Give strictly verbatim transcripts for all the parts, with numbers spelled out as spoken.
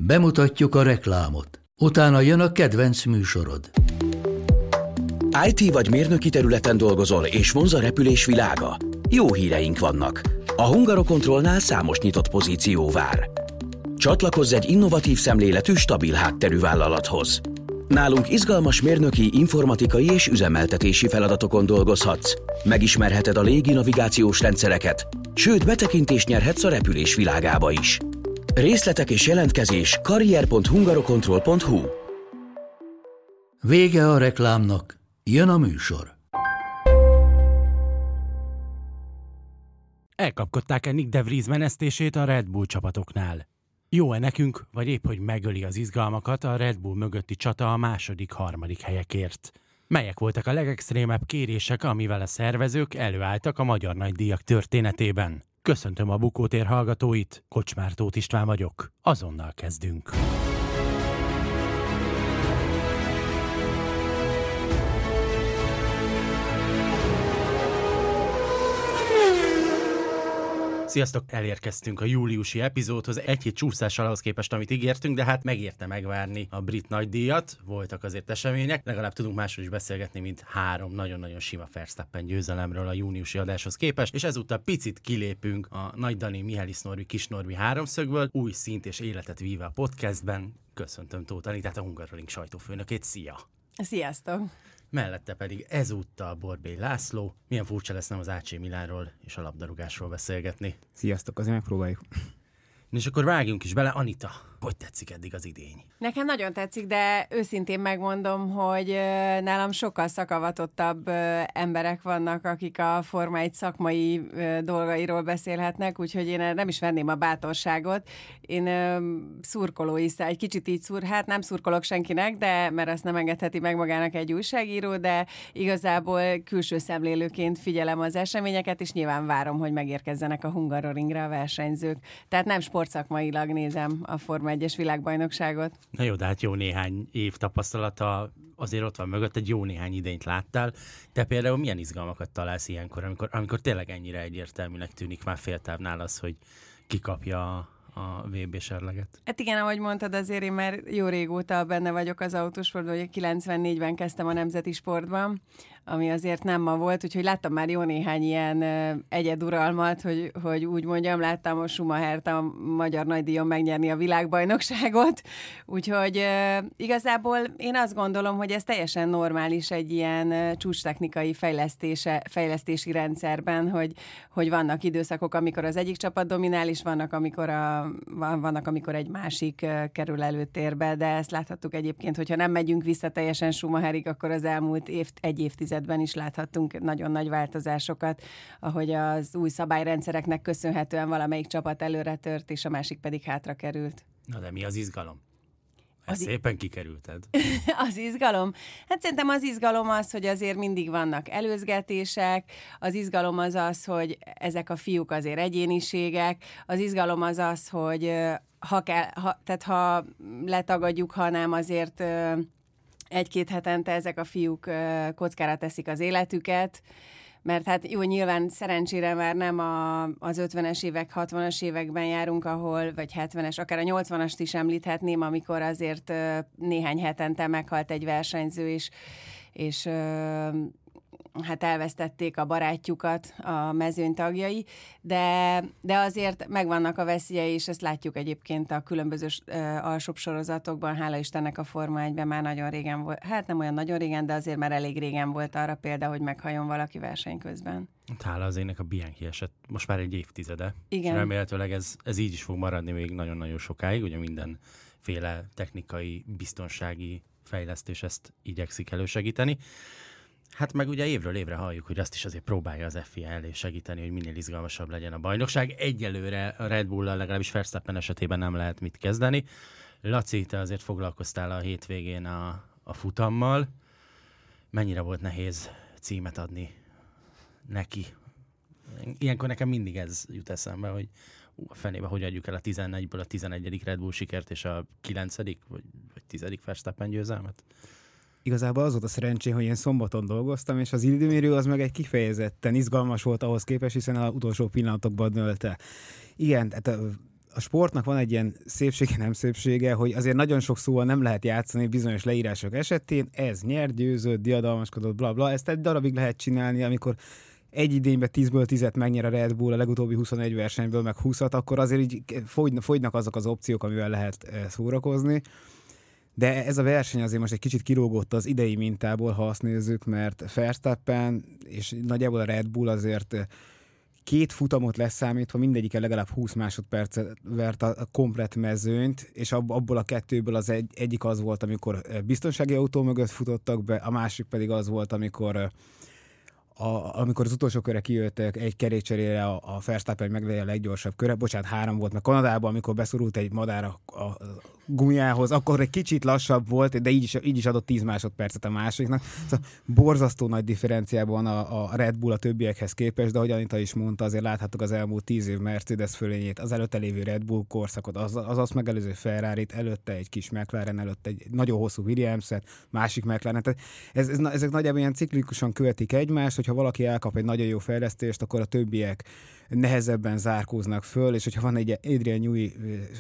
Bemutatjuk a reklámot. Utána jön a kedvenc műsorod. í té vagy mérnöki területen dolgozol, és vonz a repülés világa? Jó híreink vannak. A Hungarocontrolnál számos nyitott pozíció vár. Csatlakozz egy innovatív szemléletű, stabil hátterű vállalathoz. Nálunk izgalmas mérnöki, informatikai és üzemeltetési feladatokon dolgozhatsz. Megismerheted a légi navigációs rendszereket, sőt betekintést nyerhetsz a repülés világába is. Részletek és jelentkezés karrier pont hungarocontrol pont hu. Vége a reklámnak, jön a műsor. Elkapkodták-e Nick de Vries menesztését a Red Bull csapatoknál? Jó-e nekünk, vagy épp hogy megöli az izgalmakat a Red Bull mögötti csata a második-harmadik helyekért? Melyek voltak a legextrémebb kérések, amivel a szervezők előálltak a magyar nagydíjak történetében? Köszöntöm a Bukótér hallgatóit, Kocsmár Tóth István vagyok. Azonnal kezdünk. Sziasztok! Elérkeztünk a júliusi epizódhoz, egy hét csúszással ahhoz képest, amit ígértünk, de hát megérte megvárni a brit nagydíjat. Voltak azért események, legalább tudunk másról is beszélgetni, mint három nagyon-nagyon sima Verstappen győzelemről a júniusi adáshoz képest, és ezúttal picit kilépünk a Nagy Dani, Mihály Norbi, Kis Norbi háromszögből, új szint és életet víve a podcastben. Köszöntöm Tóth Anitát, a Hungaroring sajtófőnökét. Szia! Sziasztok! Mellette pedig ezúttal Borbély László. Milyen furcsa lesz nem az á cé Milánról és a labdarúgásról beszélgetni. Sziasztok, azért megpróbáljuk. És akkor vágjunk is bele. Anita, hogy tetszik eddig az idény? Nekem nagyon tetszik, de őszintén megmondom, hogy nálam sokkal szakavatottabb emberek vannak, akik a Forma egy szakmai dolgairól beszélhetnek, úgyhogy én nem is venném a bátorságot. Én szurkolói, egy kicsit így szur, hát nem szurkolok senkinek, de mert azt nem engedheti meg magának egy újságíró, de igazából külső szemlélőként figyelem az eseményeket, és nyilván várom, hogy megérkezzenek a Hungaroringre a versenyzők. Tehát nem sportszakmailag nézem a Forma egyes világbajnokságot. Na jó, de hát jó néhány év tapasztalata azért ott van mögött, egy jó néhány idényt láttál. Te például milyen izgalmakat találsz ilyenkor, amikor, amikor tényleg ennyire egyértelműnek tűnik már féltávnál az, hogy ki kapja a, a vé bé serleget? Hát igen, ahogy mondtad, azért én már jó régóta benne vagyok az autósportban, hogy kilencvennégyben kezdtem a Nemzeti Sportban, ami azért nem ma volt, úgyhogy láttam már jó néhány ilyen egyeduralmat, hogy, hogy úgy mondjam, láttam a Schumachert a magyar nagydíjon megnyerni a világbajnokságot, úgyhogy uh, igazából én azt gondolom, hogy ez teljesen normális egy ilyen uh, csúcstechnikai fejlesztése, fejlesztési rendszerben, hogy, hogy vannak időszakok, amikor az egyik csapat dominál, és vannak, amikor, a, vannak, amikor egy másik uh, kerül előtérbe, de ezt láthattuk egyébként, hogyha nem megyünk vissza teljesen Schumacherig, akkor az elmúlt év, egy évtizedben is láthattunk nagyon nagy változásokat, ahogy az új szabályrendszereknek köszönhetően valamelyik csapat előre tört, és a másik pedig hátra került. Na de mi az izgalom? Ezt az szépen kikerülted. Az izgalom? Hát szerintem az izgalom az, hogy azért mindig vannak előzgetések, az izgalom az az, hogy ezek a fiúk azért egyéniségek, az izgalom az az, hogy ha, kell, ha, tehát ha letagadjuk, hanem azért egy-két hetente ezek a fiúk kockára teszik az életüket, mert hát jó, nyilván szerencsére már nem a, az ötvenes évek, hatvanas években járunk, ahol, vagy hetvenes, akár a nyolcvanast is említhetném, amikor azért néhány hetente meghalt egy versenyző, és, és hát elvesztették a barátjukat a mezőny tagjai, de, de azért megvannak a veszélyei, és ezt látjuk egyébként a különböző uh, alsóbb sorozatokban, hála Istennek a Forma egyben már nagyon régen volt, hát nem olyan nagyon régen, de azért már elég régen volt arra példa, hogy meghalljon valaki verseny közben. Hála az ének a Bianchi eset most már egy évtizede. Igen. És remélhetőleg ez, ez így is fog maradni még nagyon-nagyon sokáig, ugye mindenféle technikai, biztonsági fejlesztés ezt igyekszik elősegíteni. Hát meg ugye évről évre halljuk, hogy azt is azért próbálja az ef i á elé segíteni, hogy minél izgalmasabb legyen a bajnokság. Egyelőre a Red Bull-al legalábbis Verstappen esetében nem lehet mit kezdeni. Laci, te azért foglalkoztál a hétvégén a, a futammal. Mennyire volt nehéz címet adni neki? Ilyenkor nekem mindig ez jut eszembe, hogy ú, a fenébe hogy adjuk el a tizennegyből a tizenegyedik Red Bull sikert és a kilencedik vagy, vagy tizedik Verstappen győzelmet? Igazából az volt a szerencsém, hogy én szombaton dolgoztam, és az időmérő az meg egy kifejezetten izgalmas volt ahhoz képest, hiszen az utolsó pillanatokban dőlt el. Igen, tehát a sportnak van egy ilyen szépsége, nem szépsége, hogy azért nagyon sok szóval nem lehet játszani bizonyos leírások esetén, ez nyert, győzött, diadalmaskodott, bla bla, ezt egy darabig lehet csinálni, amikor egy idényben tízből tízet megnyer a Red Bull, a legutóbbi huszonegy versenyből meg húszat, akkor azért így fogynak azok az opciók, amivel lehet szórakozni. De ez a verseny azért most egy kicsit kirúgott az idei mintából, ha azt nézzük, mert Verstappen és nagyjából a Red Bull azért két futamot leszámítva mindegyike legalább húsz másodpercet vert a komplett mezőnyt, és abból a kettőből az egy, egyik az volt, amikor biztonsági autó mögött futottak be, a másik pedig az volt, amikor A, amikor az utolsó körre kijöttek egy kerékcserére a, a Verstappen meglegyen a leggyorsabb köre, bocsánat, három volt, mert Kanadában, amikor beszorult egy madár a, a gumiához, akkor egy kicsit lassabb volt, de így is, így is adott tíz másodpercet a másiknak. Szóval borzasztó nagy differenciában a, a Red Bull a többiekhez képest, de ahogy Anita is mondta, azért láthattuk az elmúlt tíz év Mercedes fölényét, az előtte lévő Red Bull korszakot, az, az azt megelőző Ferrarit, előtte egy kis McLaren, előtte egy nagyon hosszú Williams-et, másik McLaren. Tehát ez, ez, ezek nagyjából ilyen ciklikusan követik egymást, hogyha valaki elkap egy nagyon jó fejlesztést, akkor a többiek nehezebben zárkóznak föl, és hogyha van egy Adrian Newey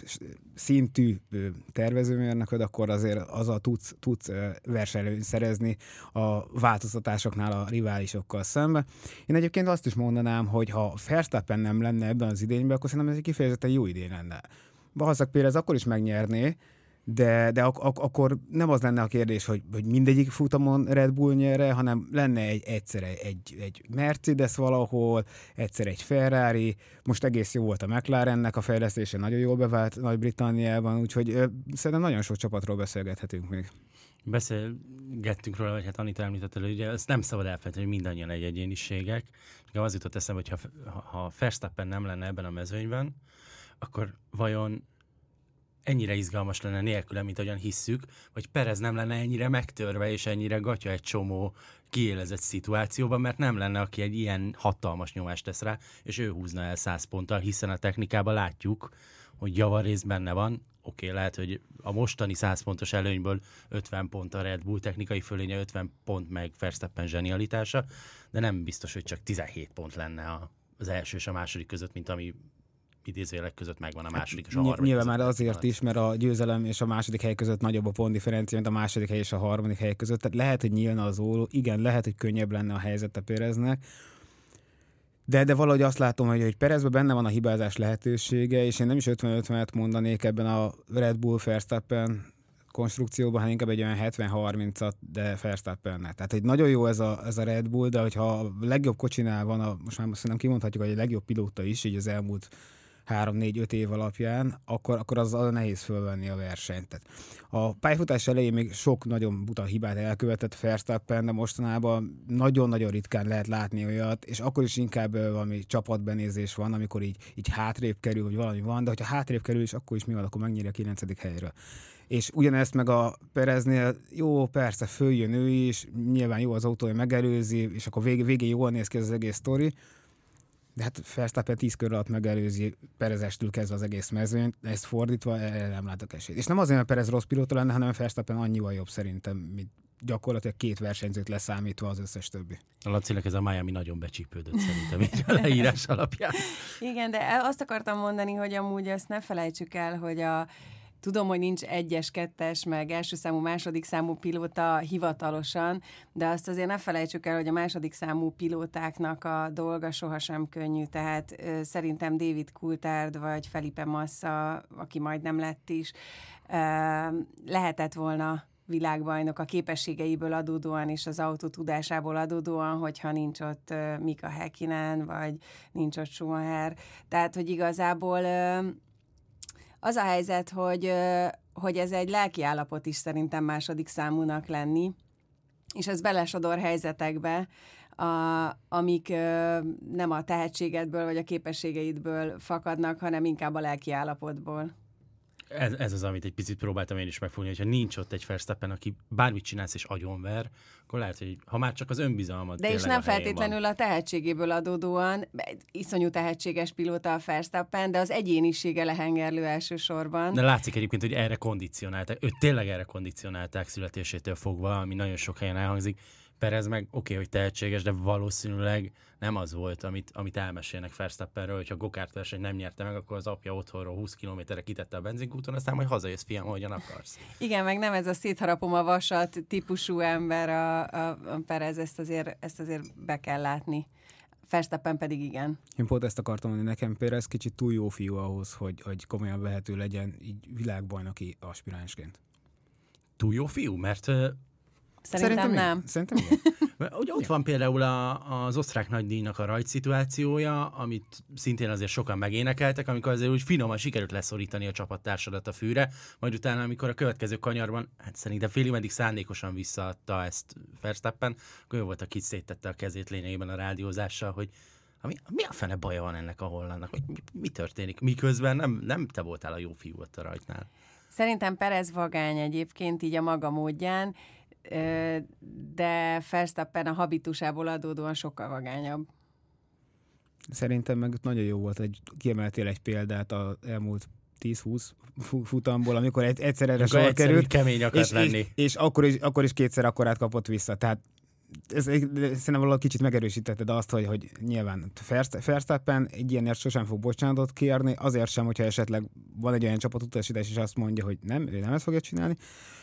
szintű tervezőmérnököd, akkor azért azzal tudsz, tudsz versenylőnyt szerezni a változtatásoknál a riválisokkal szemben. Én egyébként azt is mondanám, hogy ha Verstappen nem lenne ebben az idényben, akkor szerintem ez egy kifejezetten jó idén lenne. Bahaszak Pérez akkor is megnyerné, de, de ak- ak- akkor nem az lenne a kérdés, hogy, hogy mindegyik futamon Red Bull nyerre, hanem lenne egy, egyszer egy, egy Mercedes valahol, egyszer egy Ferrari, most egész jó volt a McLarennek a fejlesztése, nagyon jól bevált Nagy-Britanniában, úgyhogy ö, szerintem nagyon sok csapatról beszélgethetünk még. Beszélgettünk róla, vagy hát Anita említett elő, ugye ezt nem szabad elfelejteni, hogy mindannyian egy egyéniségek. Nekem az jutott eszembe, hogy ha, ha Verstappen nem lenne ebben a mezőnyben, akkor vajon ennyire izgalmas lenne nélküle, mint ahogyan hisszük, vagy Perez nem lenne ennyire megtörve, és ennyire gatya egy csomó kiélezett szituációban, mert nem lenne, aki egy ilyen hatalmas nyomást tesz rá, és ő húzna el száz ponttal, hiszen a technikában látjuk, hogy javarészt benne van. Oké, okay, lehet, hogy a mostani száz pontos előnyből ötven pont a Red Bull technikai fölénye, ötven pont meg Verstappen zsenialitása, de nem biztos, hogy csak tizenhét pont lenne az első és a második között, mint ami idézőjelek között megvan a második és a harmadik. Nyilván már azért is, mert a győzelem és a második hely között nagyobb a pontdifferencia, mint a második hely és a harmadik hely között. Tehát lehet, hogy nyílna az óló, igen, lehet, hogy könnyebb lenne a helyzet a Pereznek, de, de valahogy azt látom, hogy, hogy Perezben benne van a hibázás lehetősége, és én nem is ötven-ötvenet mondanék ebben a Red Bull Verstappen konstrukcióban, hanem inkább egy olyan hetven harmincat, de Verstappennek. Tehát, hogy nagyon jó ez a, ez a Red Bull, de hogyha a legjobb kocsinál van, a, most már szerintem kimondhatjuk, hogy a legjobb pilóta is, így az elmúlt három négy öt év alapján, akkor, akkor az, az nehéz fölvenni a versenyt. Tehát a pályafutás elején még sok nagyon buta hibát elkövetett Verstappen, de mostanában nagyon-nagyon ritkán lehet látni olyat, és akkor is inkább valami csapatbenézés van, amikor így, így hátrébb kerül, hogy valami van, de hogyha hátrébb kerül, és akkor is mi van, akkor megnyeri a kilencedik helyről. És ugyanezt meg a Pereznél, jó, persze, följön ő is, nyilván jó az autója megelőzi, és akkor végén, végén jól néz ki az egész sztori, de hát Verstappen tíz kör alatt megelőzi Perezestől kezdve az egész mezőnyt, ezt fordítva erre nem látok esélyt. És nem azért, mert Perez rossz pilóta lenne, hanem Verstappen annyival jobb szerintem, mint gyakorlatilag két versenyzőt leszámítva az összes többi. A Lacinek ez a Miami nagyon becsípődött szerintem így a leírás alapján. Igen, de azt akartam mondani, hogy amúgy azt ne felejtsük el, hogy a tudom, hogy nincs egyes, kettes, meg első számú, második számú pilóta hivatalosan, de azt azért ne felejtsük el, hogy a második számú pilótáknak a dolga sohasem könnyű, tehát ö, szerintem David Coulthard vagy Felipe Massa, aki majdnem lett is, ö, lehetett volna világbajnok a képességeiből adódóan és az autó tudásából adódóan, hogyha nincs ott uh, Mika Häkkinen, vagy nincs ott Schumacher. Tehát, hogy igazából uh, az a helyzet, hogy, uh, hogy ez egy lelki állapot is szerintem második számúnak lenni, és ez belesodor helyzetekbe, a, amik uh, nem a tehetségedből vagy a képességeidből fakadnak, hanem inkább a lelki állapotból. Ez, ez az, amit egy picit próbáltam én is megfogni, hogyha nincs ott egy Verstappen, aki bármit csinálsz és agyonver, akkor lehet, hogy ha már csak az önbizalmad de és nem feltétlenül van. A tehetségéből adódóan, iszonyú tehetséges pilóta a Verstappen, de az egyénisége lehengerlő elsősorban. De látszik egyébként, hogy erre kondicionálták, őt tényleg erre kondicionálták születésétől fogva, ami nagyon sok helyen elhangzik. Perez meg oké, okay, hogy tehetséges, de valószínűleg nem az volt, amit, amit elmesélnek Verstappenről, hogyha gokárt verseny nem nyerte meg, akkor az apja otthonról húsz kilométerre kitette a benzinkúton, aztán majd hazajössz, fiam, ahogyan akarsz. Igen, meg nem ez a szétharapom a vasat típusú ember a, a, a Perez, ezt azért, ezt azért be kell látni. Verstappen pedig igen. Én pont ezt akartam mondani, nekem Perez kicsit túl jó fiú ahhoz, hogy, hogy komolyan vehető legyen így világbajnoki aspiránsként. Túl jó fiú? Mert... Szerintem, Szerintem nem. Szerintem igen. Ugye ott van például a, az osztrák nagydíjnak a rajtszituációja, amit szintén azért sokan megénekeltek, amikor azért úgy finoman sikerült leszorítani a csapattársadat a fűre, majd utána, amikor a következő kanyarban, hát szerintem félig meddig szándékosan visszaadta ezt Verstappen, akkor ő volt, aki széttette a kezét lényegében a rádiózással, hogy mi, mi a fene baja van ennek a hollandnak? Mi, mi történik? Miközben nem, nem te voltál a jó fiú ott a rajtnál. Szerintem Perez vagány egyébként így a maga módján, de Verstappen a habitusából adódóan sokkal vagányabb. Szerintem meg nagyon jó volt, hogy kiemeltél egy példát az elmúlt tíz-húsz futamból, amikor egy, egyszer erre sor került. Kemény akart és, lenni. És, és akkor, is, akkor is kétszer akkorát kapott vissza. Tehát ez, szerintem valahogy kicsit megerősítetted azt, hogy, hogy nyilván Verstappen egy ilyenért sosem fog bocsánatot kérni, azért sem, hogyha esetleg van egy olyan csapatutasítás, és azt mondja, hogy nem, ő nem ezt fogja csinálni.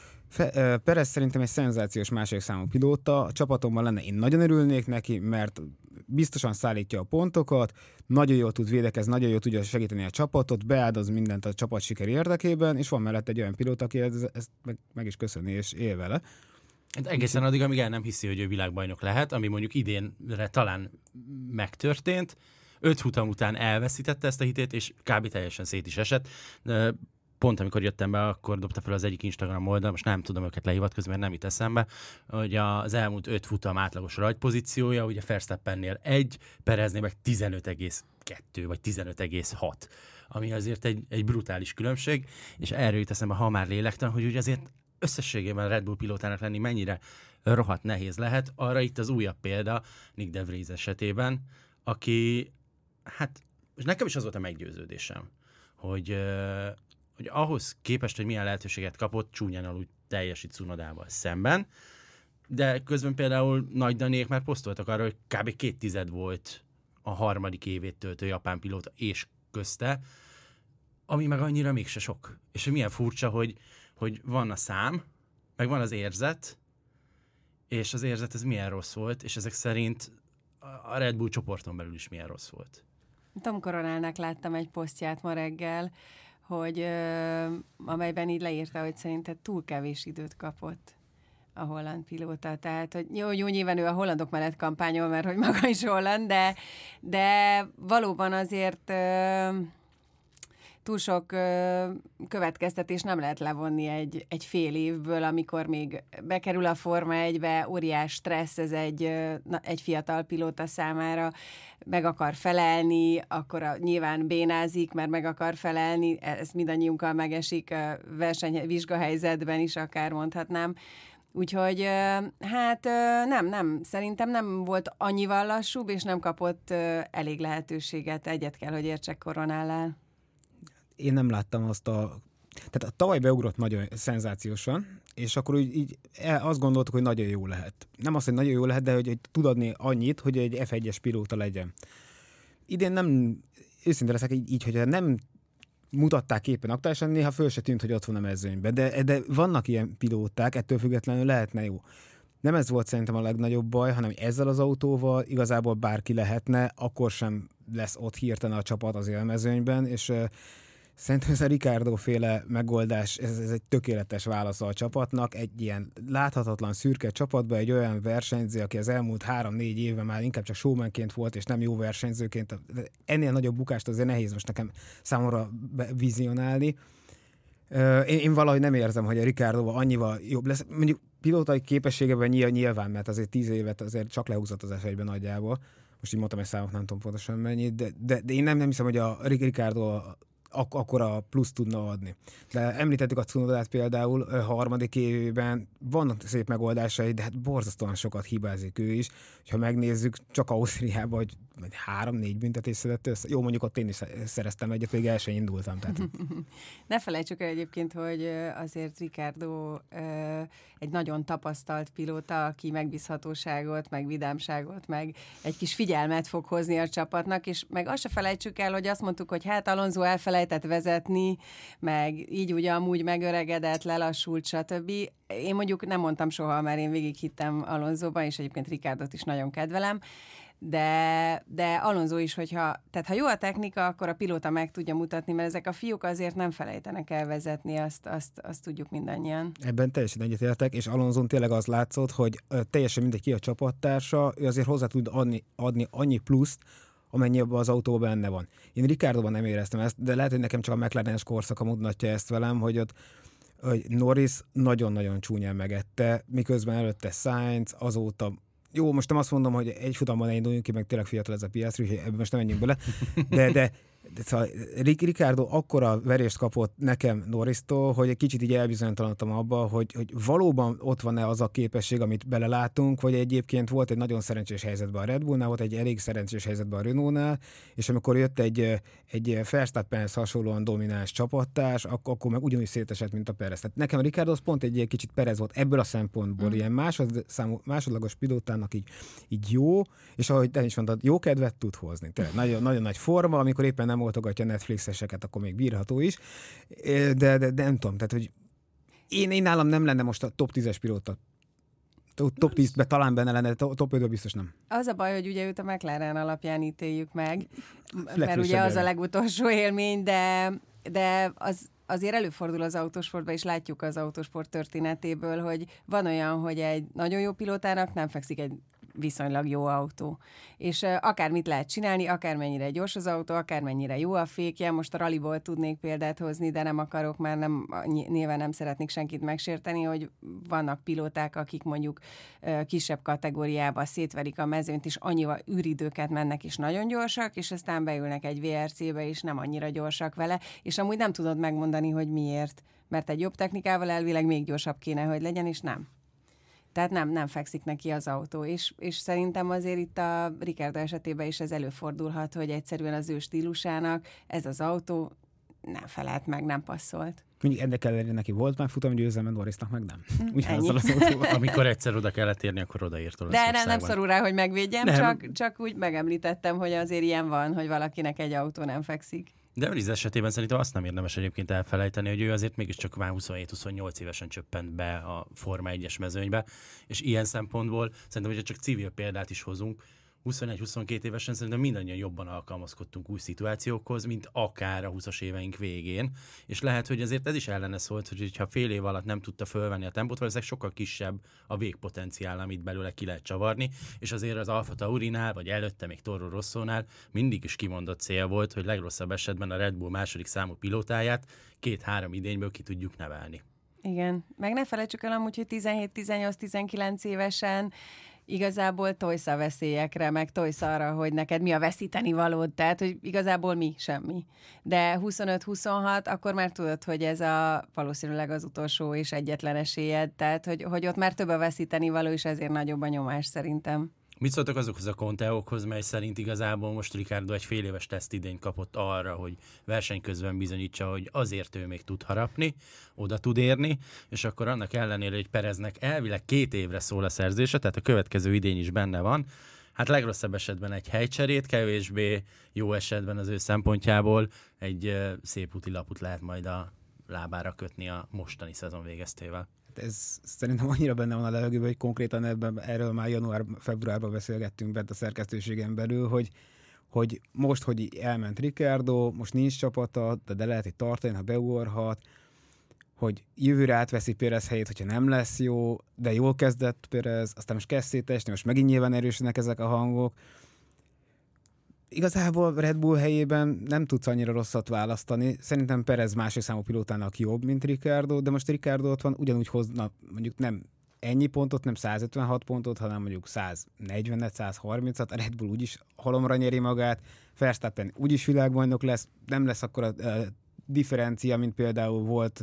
Fe, Perez szerintem egy szenzációs második számú pilóta, a csapatomban lenne, én nagyon örülnék neki, mert biztosan szállítja a pontokat, nagyon jól tud védekezni, nagyon jól tudja segíteni a csapatot, beáldoz mindent a csapat siker érdekében, és van mellett egy olyan pilóta, aki ezt meg, meg is köszöni, és él vele. Hát egészen addig, amíg el nem hiszi, hogy ő világbajnok lehet, ami mondjuk idénre talán megtörtént, öt futam után elveszítette ezt a hitét, és kb. Teljesen szét is esett. Pont amikor jöttem be, akkor dobta fel az egyik Instagram oldal, most nem tudom őket lehivatkozni, mert nem jut eszembe, hogy az elmúlt öt futam átlagos rajtpozíciója, ugye Verstappennél egy, Pereznél meg tizenöt egész kettő vagy tizenöt egész hat, ami azért egy, egy brutális különbség, és erről jut eszembe, ha már lélektan, hogy ugye azért összességében a Red Bull pilótának lenni mennyire rohadt nehéz lehet. Arra itt az újabb példa Nick de Vries esetében, aki, hát, és nekem is az volt a meggyőződésem, hogy hogy ahhoz képest, hogy milyen lehetőséget kapott, csúnyán alul teljesít Cunodával szemben, de közben például Nagy Daniék már posztoltak arra, hogy kb. két tized volt a harmadik évét töltő japán pilóta és közte, ami meg annyira mégse sok. És hogy milyen furcsa, hogy, hogy van a szám, meg van az érzet, és az érzet ez milyen rossz volt, és ezek szerint a Red Bull csoporton belül is milyen rossz volt. Tom Coronelnek láttam egy posztját ma reggel, hogy ö, amelyben így leírta, hogy szerinted túl kevés időt kapott a holland pilóta. Tehát, hogy jó, jó, nyilván ő a hollandok mellett kampányol, mert hogy maga is holland, de, de valóban azért ö, túl sok ö, következtetés nem lehet levonni egy, egy fél évből, amikor még bekerül a Forma egybe, óriás stressz ez egy, ö, na, egy fiatal pilóta számára, meg akar felelni, akkor a, nyilván bénázik, mert meg akar felelni, ez mindannyiunkkal megesik a verseny vizsgahelyzetben is, akár mondhatnám. Úgyhogy hát nem, nem, szerintem nem volt annyival lassúbb, és nem kapott elég lehetőséget, egyet kell, hogy értsek Coronellel. Én nem láttam azt a... Tehát a tavaly beugrott nagyon szenzációsan, és akkor úgy, így azt gondoltuk, hogy nagyon jó lehet. Nem azt, hogy nagyon jó lehet, de hogy, hogy tud adni annyit, hogy egy ef egyes pilóta legyen. Idén nem, őszintén leszek így, így, hogyha nem mutatták éppen aktuálisan, néha föl se tűnt, hogy ott van a mezőnyben. De, de vannak ilyen pilóták, ettől függetlenül lehetne jó. Nem ez volt szerintem a legnagyobb baj, hanem ezzel az autóval igazából bárki lehetne, akkor sem lesz ott hirtelen a csapat az élmezőnyben, és uh, szerintem ez a Ricciardo-féle megoldás, ez, ez egy tökéletes válasz a csapatnak, egy ilyen láthatatlan, szürke csapatba egy olyan versenyző, aki az elmúlt három-négy évben már inkább csak showmanként volt, és nem jó versenyzőként. Ennél nagyobb bukást azért nehéz most nekem számomra vizionálni. Én, én valahogy nem érzem, hogy a Ricciardo annyival jobb lesz. Mondjuk pilótai képességeben nyilván, mert azért tíz évet azért csak lehúzott az ef egyben nagyjából. Most így mondtam egy számot, nem tudom pontosan mennyit, de, de, de én nem, nem hiszem, hogy a Ricciardo ak- akkor a plusz tudna adni. De említettük a Cunodát például, a harmadik évében vannak szép megoldásai, de hát borzasztóan sokat hibázik ő is. Ha megnézzük, csak Ausztriában, hogy három-négy büntetés szedett össze. Jó, mondjuk ott én is szereztem egyet, pedig el sem indultam. Tehát... Ne felejtsük el egyébként, hogy azért Ricciardo egy nagyon tapasztalt pilóta, aki megbízhatóságot, meg vidámságot, meg egy kis figyelmet fog hozni a csapatnak, és meg azt se felejtsük el, hogy azt mondtuk, hogy hát Alonso elfelejtett vezetni, meg így ugye amúgy megöregedett, lelassult, stb. Én mondjuk nem mondtam soha, mert én végig hittem Alonsoban, és egyébként Ricciardot is nagyon kedvelem, de, de Alonso is, hogyha, tehát ha jó a technika, akkor a pilóta meg tudja mutatni, mert ezek a fiúk azért nem felejtenek el vezetni, azt, azt, azt tudjuk mindannyian. Ebben teljesen egyetértek, és Alonson tényleg az látszott, hogy teljesen mindegy ki a csapattársa, ő azért hozzá tud adni, adni annyi pluszt, amennyi abban az autóban benne van. Én Ricciardoban nem éreztem ezt, de lehet, hogy nekem csak a McLaren-es korszaka mutatja ezt velem, hogy ott hogy Norris nagyon-nagyon csúnyán megette, miközben előtte Sainz, azóta jó, most nem azt mondom, hogy egy futamban induljunk ki, meg tényleg fiatal ez a Piastri, úgyhogy ebben most nem menjünk bele, de, de, de szóval Ricciardo akkora verést kapott nekem Norristól, hogy egy kicsit így elbizonytalanodtam abba, hogy, hogy valóban ott van-e az a képesség, amit belelátunk, vagy egyébként volt egy nagyon szerencsés helyzetben a Red Bullnál, volt egy elég szerencsés helyzetben a Renaultnál, és amikor jött egy, egy Verstappenhez hasonlóan domináns csapattárs, akkor, akkor meg ugyanúgy szétesett, mint a Perez. Tehát nekem Ricciardo az pont egy kicsit Perez volt ebből a szempontból, mm. ilyen másod, számú, másodlagos pilótának így, így jó, és ahogy te is mondtad, jó kedvet tud hozni. Tehát nagyon, nagyon nagy forma, amikor éppen nem oltogatja Netflixeseket, akkor még bírható is, de, de, de nem tudom, tehát, hogy én, én nálam nem lenne most a top tízes pilóta. Top tízben talán benne lenne, top ötben biztos nem. Az a baj, hogy ugye őt a McLaren alapján ítéljük meg, mert ugye az a legutolsó élmény, de, de az azért előfordul az autósportban, és látjuk az autósport történetéből, hogy van olyan, hogy egy nagyon jó pilótának nem fekszik egy viszonylag jó autó. És uh, akármit lehet csinálni, akármennyire gyors az autó, akármennyire jó a fékje. Most a rallyból tudnék példát hozni, de nem akarok, már nem, nyilván nem szeretnék senkit megsérteni, hogy vannak pilóták, akik mondjuk uh, kisebb kategóriába szétverik a mezőnyt, és annyival űridőket mennek, és nagyon gyorsak, és aztán beülnek egy vé er cé-be, és nem annyira gyorsak vele, és amúgy nem tudod megmondani, hogy miért. Mert egy jobb technikával elvileg még gyorsabb kéne, hogy legyen, és nem. Tehát nem, nem fekszik neki az autó, és, és szerintem azért itt a Ricciardo esetében is ez előfordulhat, hogy egyszerűen az ő stílusának ez az autó nem felelt meg, nem passzolt. Mindig ennek ellenére neki volt már futamgyőzelme, Norrisnak meg nem. Ugyanazzal az autóval. Amikor egyszer oda kellett érni, akkor odaért Olaszországban. De nem, nem szorul rá, hogy megvédjem, csak, csak úgy megemlítettem, hogy azért ilyen van, hogy valakinek egy autó nem fekszik. De Öriz esetében szerintem azt nem érdemes egyébként elfelejteni, hogy ő azért mégiscsak már huszonhét-huszonnyolc évesen csöppent be a Forma egyes mezőnybe, és ilyen szempontból szerintem, hogyha csak civil példát is hozunk, huszonegy-huszonkettő évesen szerintem mindannyian jobban alkalmazkodtunk új szituációkhoz, mint akár a húszas éveink végén, és lehet, hogy azért ez is ellene szólt, hogy ha fél év alatt nem tudta fölvenni a tempót, valószínűleg sokkal kisebb a végpotenciál, amit belőle ki lehet csavarni, és azért az Alfa Taurinál, vagy előtte még Toro Rossónál mindig is kimondott cél volt, hogy legrosszabb esetben a Red Bull második számú pilótáját két-három idényből ki tudjuk nevelni. Igen, meg ne felejtsük el amúgy, hogy tizenhét-tizennyolc-tizenkilenc évesen igazából tolsz a veszélyekre, meg tolsz arra, hogy neked mi a veszíteni valód, tehát, hogy igazából mi, semmi. De huszonöt-huszonhat, akkor már tudod, hogy ez a valószínűleg az utolsó és egyetlen esélyed, tehát, hogy, hogy ott már több a veszíteni való, és ezért nagyobb a nyomás szerintem. Mit szóltak azokhoz a konteókhoz, mely szerint igazából most Ricciardo egy fél éves tesztidényt kapott arra, hogy verseny közben bizonyítsa, hogy azért ő még tud harapni, oda tud érni, és akkor annak ellenére, hogy Pereznek elvileg két évre szól a szerzése, tehát a következő idény is benne van, hát legrosszabb esetben egy helycserét, kevésbé jó esetben az ő szempontjából egy szép úti laput lehet majd a lábára kötni a mostani szezon végeztével. Ez szerintem annyira benne van a levegőben, hogy konkrétan ebben, erről már január-februárban beszélgettünk bent a szerkesztőségen belül, hogy, hogy most, hogy elment Ricciardo, most nincs csapata, de lehet itt tartani, ha beugorhat, hogy jövőre átveszi Perez helyét, hogyha nem lesz jó, de jól kezdett Perez, aztán most kezd szétesni, most megint nyilván erősödnek ezek a hangok. Igazából Red Bull helyében nem tudsz annyira rosszat választani. Szerintem Perez második számú pilótának jobb, mint Ricciardo, de most Ricciardo ott van, ugyanúgy hozna mondjuk nem ennyi pontot, nem százötvenhat pontot, hanem mondjuk száznegyvenet, százharmincat, a Red Bull úgyis halomra nyeri magát, Verstappen úgyis világbajnok lesz, nem lesz akkor a differencia, mint például volt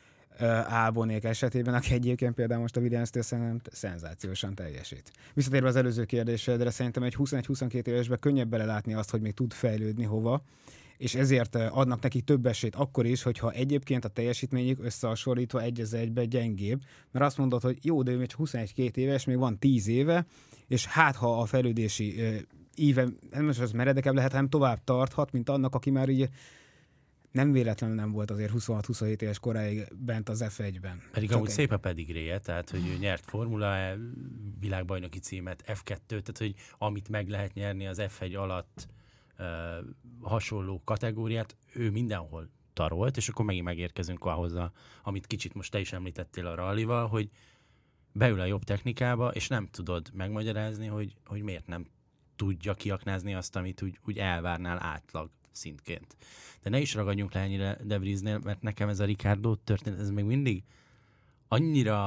Albonék esetében, aki egyébként például most a Williams-től szerintem szenzációsan teljesít. Visszatérve az előző kérdésedre, szerintem egy huszonegy-huszonkettő évesben könnyebb belelátni azt, hogy még tud fejlődni hova, és ezért adnak neki több esélyt akkor is, hogyha egyébként a teljesítményük összehasonlítva egy az egybe gyengébb, mert azt mondod, hogy jó, de ő még csak huszonegy-két éves, még van tíz éve, és hát ha a fejlődési íve, nem most az meredekebb lehet, hanem tovább tarthat, mint annak, aki már így nem véletlenül nem volt azért huszonhat-huszonhét éves koráig bent az ef egyben. Pedig Csak amúgy egy... szép a pedigréje, tehát hogy ő nyert Formula E, világbajnoki címet, ef kettő, tehát hogy amit meg lehet nyerni az ef egy alatt uh, hasonló kategóriát, ő mindenhol tarolt, és akkor megint megérkezünk ahhoz, a, amit kicsit most te is említettél a rallival, hogy beül a jobb technikába, és nem tudod megmagyarázni, hogy, hogy miért nem tudja kiaknázni azt, amit úgy, úgy elvárnál átlag szintként. De ne is ragadjunk le ennyire De Vriesnél, mert nekem ez a Ricciardo történet, ez még mindig annyira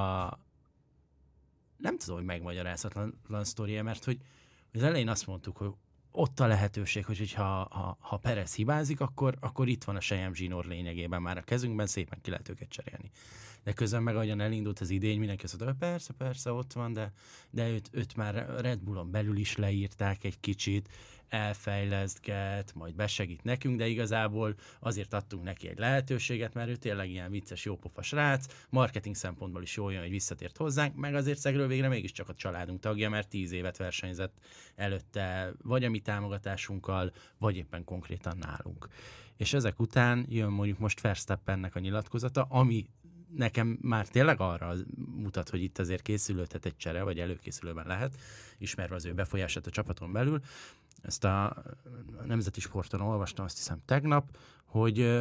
nem tudom, hogy megmagyarázhatatlan sztoria, mert hogy az elején azt mondtuk, hogy ott a lehetőség, hogy ha, ha, ha Perez hibázik, akkor, akkor itt van a sejem zsinór lényegében már a kezünkben, szépen ki lehet őket cserélni. De közben meg ahogyan elindult az idény, mindenki azt mondta, hogy persze, persze, ott van, de, de őt, őt már Red Bullon belül is leírták egy kicsit, elfejlesztget, majd besegít nekünk, de igazából azért adtunk neki egy lehetőséget, mert ő tényleg ilyen vicces, jópofa srác, marketing szempontból is jól jön, hogy visszatért hozzánk, meg azért szegről végre mégiscsak a családunk tagja, mert tíz évet versenyzett előtte, vagy a mi támogatásunkkal, vagy éppen konkrétan nálunk. És ezek után jön mondjuk most Verstappennek a nyilatkozata, ami nekem már tényleg arra mutat, hogy itt azért készülődhet egy csere, vagy előkészülőben lehet, ismerve az ő befolyását a csapaton belül. Ezt a Nemzeti Sporton olvastam, azt hiszem tegnap, hogy,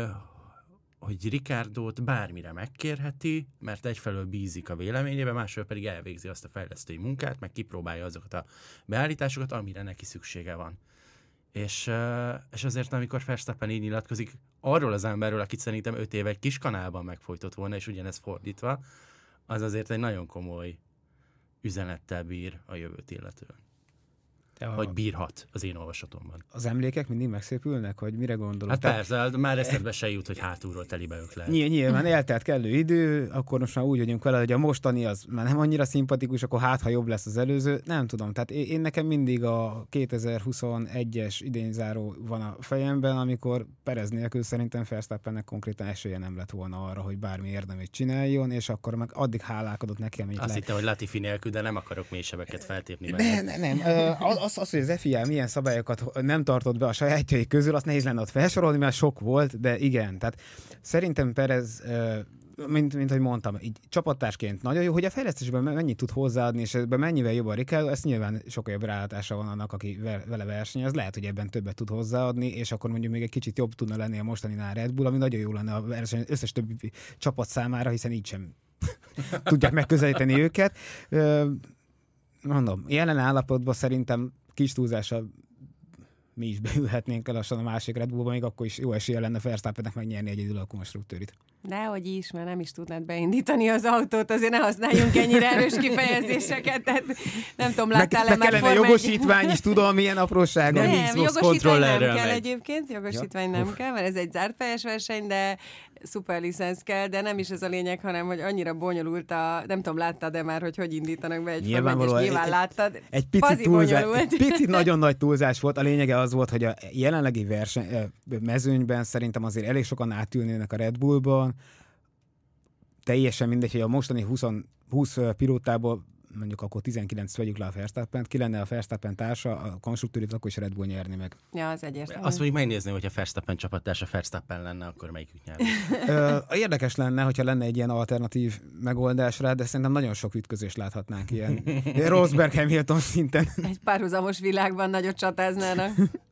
hogy Ricciardót bármire megkérheti, mert egyfelől bízik a véleményébe, másfelől pedig elvégzi azt a fejlesztői munkát, meg kipróbálja azokat a beállításokat, amire neki szüksége van. És, és azért, amikor Verstappen így nyilatkozik arról az emberről, akit szerintem öt éve egy kis kanálban megfojtott volna, és ugyanez fordítva, az azért egy nagyon komoly üzenettel bír a jövőt illetően. A... Vagy bírhat az én olvasatomban. Az emlékek mindig megszépülnek, hogy mire gondolok? Hát persze, már eszedbe se jut, hogy hátulról telibe ők lehet. Nyilván eltelt kellő idő, akkor most már úgy vagyunk vele, hogy a mostani az már nem annyira szimpatikus, akkor hát, ha jobb lesz az előző, nem tudom. Tehát én nekem mindig a kétezer-huszonegyes idényzáró van a fejemben, amikor Perez nélkül szerintem Verstappennek konkrétan esélye nem lett volna arra, hogy bármi érdemét csináljon, és akkor meg addig hálálkodott nekem. Azt hittem, hogy Latifi nélkül, de nem akarok mélysebeket feltépni. Nem, nem, nem. Az, az, hogy az ef i á milyen szabályokat nem tartott be a sajátjai közül, azt nehéz lenne ott felsorolni, mert sok volt, de igen. Tehát szerintem Perez, mint, mint hogy mondtam, így csapattársként nagyon jó, hogy a fejlesztésben mennyit tud hozzáadni, és ebben mennyivel jobb a Ricciardo, ez nyilván sokkal jobb rálátása van annak, aki vele versenyez, lehet, hogy ebben többet tud hozzáadni, és akkor mondjuk még egy kicsit jobb tudna lenni a mostaninál Red Bull, ami nagyon jó lenne a verseny összes többi csapat számára, hiszen így sem tudják megközelíteni őket. Mondom, jelen állapotban szerintem kis túlzással mi is beülhetnénk el lassan a másik Red Bullba, még akkor is jó esélye lenne Verstappennek megnyerni egyedül a konstruktőrit. Dehogy is, mert nem is tudnád beindítani az autót, azért ne használjunk ennyire erős kifejezéseket, tehát nem tudom, láttál-e meg, már meg kellene jogosítvány is, tudom, milyen apróságon. Nem, nem jogosítvány nem kell megy. egyébként, jogosítvány ja. nem kell, mert ez egy zárt pályás verseny, de szuper licensz kell, de nem is ez a lényeg, hanem hogy annyira bonyolult a, nem tudom, láttad-e már, hogy hogy indítanak be egy nyilván, nyilván láttad. Egy picit, túlzás, egy picit nagyon nagy túlzás volt, a lényege az volt, hogy a jelenlegi verseny, mezőnyben szerintem azért elég sokan átülnének a Red Bullban, teljesen mindegy, hogy a mostani húsz, húsz pilótából mondjuk akkor tizenkilenc vegyük le a Verstappent, ki lenne a Verstappen társa, a konstruktőrit, akkor is Red Bull nyerni meg. Ja, az egyértelmű. Azt mondjuk megnézni, hogyha Verstappen csapattársa Verstappen lenne, akkor melyikük nyerni. Érdekes lenne, hogyha lenne egy ilyen alternatív megoldás rá, de szerintem nagyon sok ütközést láthatnánk ilyen. Rosberg Hamilton szinten. Egy párhuzamos világban nagyot csatáznának.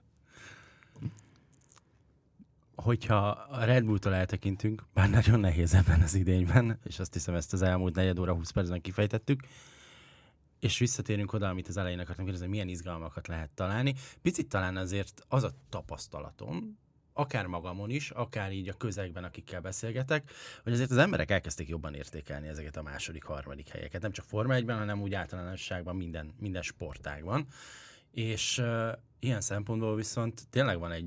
Hogyha a Red Bulltól eltekintünk, bár nagyon nehéz ebben az idényben, és azt hiszem ezt az elmúlt negyed óra, húsz percben kifejtettük, és visszatérünk oda, amit az elején akartam kérdezni, milyen izgalmakat lehet találni. Picit talán azért az a tapasztalatom, akár magamon is, akár így a közegben, akikkel beszélgetek, hogy azért az emberek elkezdték jobban értékelni ezeket a második, harmadik helyeket. Nem csak Forma egyben, hanem úgy általánosságban minden, minden sportágban. És uh, ilyen szempontból viszont tényleg van egy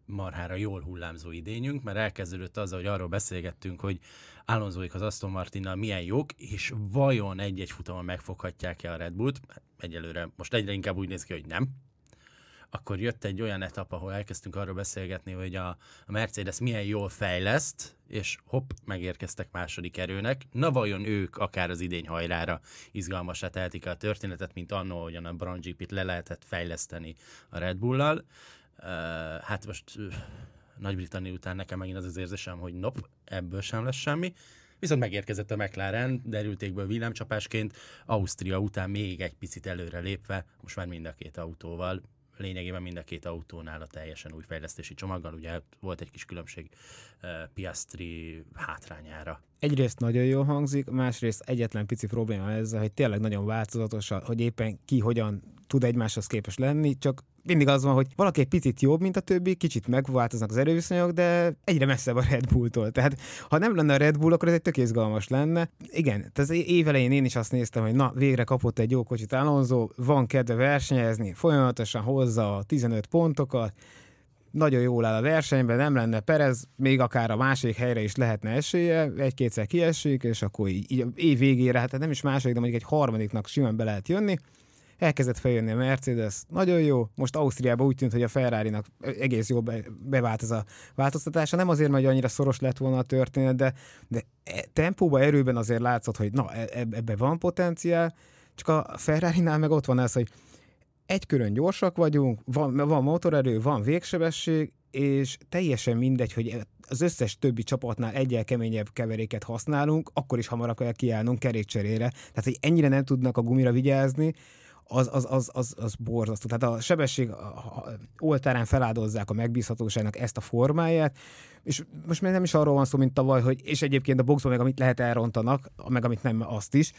marhára jól hullámzó idényünk, mert elkezdődött azzal, hogy arról beszélgettünk, hogy Alonsoék az Aston Martinnal milyen jók, és vajon egy-egy futamon megfoghatják-e a Red Bullt? Egyelőre most egyre inkább úgy néz ki, hogy nem. Akkor jött egy olyan etap, ahol elkezdtünk arról beszélgetni, hogy a, a Mercedes milyen jól fejleszt, és hopp, megérkeztek második erőnek. Na vajon ők akár az idény hajrára izgalmasá tehetik a történetet, mint annó, ahogyan a Brown gé pét le lehetett fejleszteni a Red Bull-lal. Uh, hát most uh, Nagy-Britannia után nekem megint az az érzésem, hogy nop, ebből sem lesz semmi. Viszont megérkezett a McLaren, derültékből villámcsapásként, Ausztria után még egy picit előre lépve, most már mind a két autóval, lényegében mind a két autónál a teljesen új fejlesztési csomaggal, ugye volt egy kis különbség uh, Piastri hátrányára. Egyrészt nagyon jól hangzik, másrészt egyetlen pici probléma ezzel, hogy tényleg nagyon változatos, hogy éppen ki hogyan tud egymáshoz képes lenni, csak mindig az van, hogy valaki egy picit jobb, mint a többi, kicsit megváltoznak az erőviszonyok, de egyre messzebb a Red Bulltól. Tehát ha nem lenne a Red Bull, akkor ez egy tök izgalmas lenne. Igen, tehát az év elején én is azt néztem, hogy na, végre kapott egy jó kocsit Alonso, van kedve versenyezni, folyamatosan hozza a tizenöt pontokat, nagyon jól áll a versenyben, nem lenne Perez, még akár a második helyre is lehetne esélye, egy-kétszer kiesik, és akkor így, így év végére, hát nem is második, de mondjuk egy harmadiknak simán be lehet jönni. Elkezdett feljönni a Mercedes, nagyon jó. Most Ausztriában úgy tűnt, hogy a Ferrarinak egész jól be, bevált ez a változtatása. Nem azért, mert annyira szoros lett volna a történet, de, de tempóban, erőben azért látszott, hogy na, ebbe van potenciál. Csak a Ferrarinál meg ott van ez, hogy egy körön gyorsak vagyunk, van, van motorerő, van végsebesség, és teljesen mindegy, hogy az összes többi csapatnál egyel keményebb keveréket használunk, akkor is hamarabb kell kiállnunk kerékcserére. Tehát, hogy ennyire nem tudnak a gumira vigyázni, az, az, az, az, az borzasztó. Tehát a sebesség oltárán feláldozzák a megbízhatóságnak ezt a formáját, és most még nem is arról van szó, mint tavaly, hogy és egyébként a boxban meg amit lehet elrontanak, meg amit nem, azt is.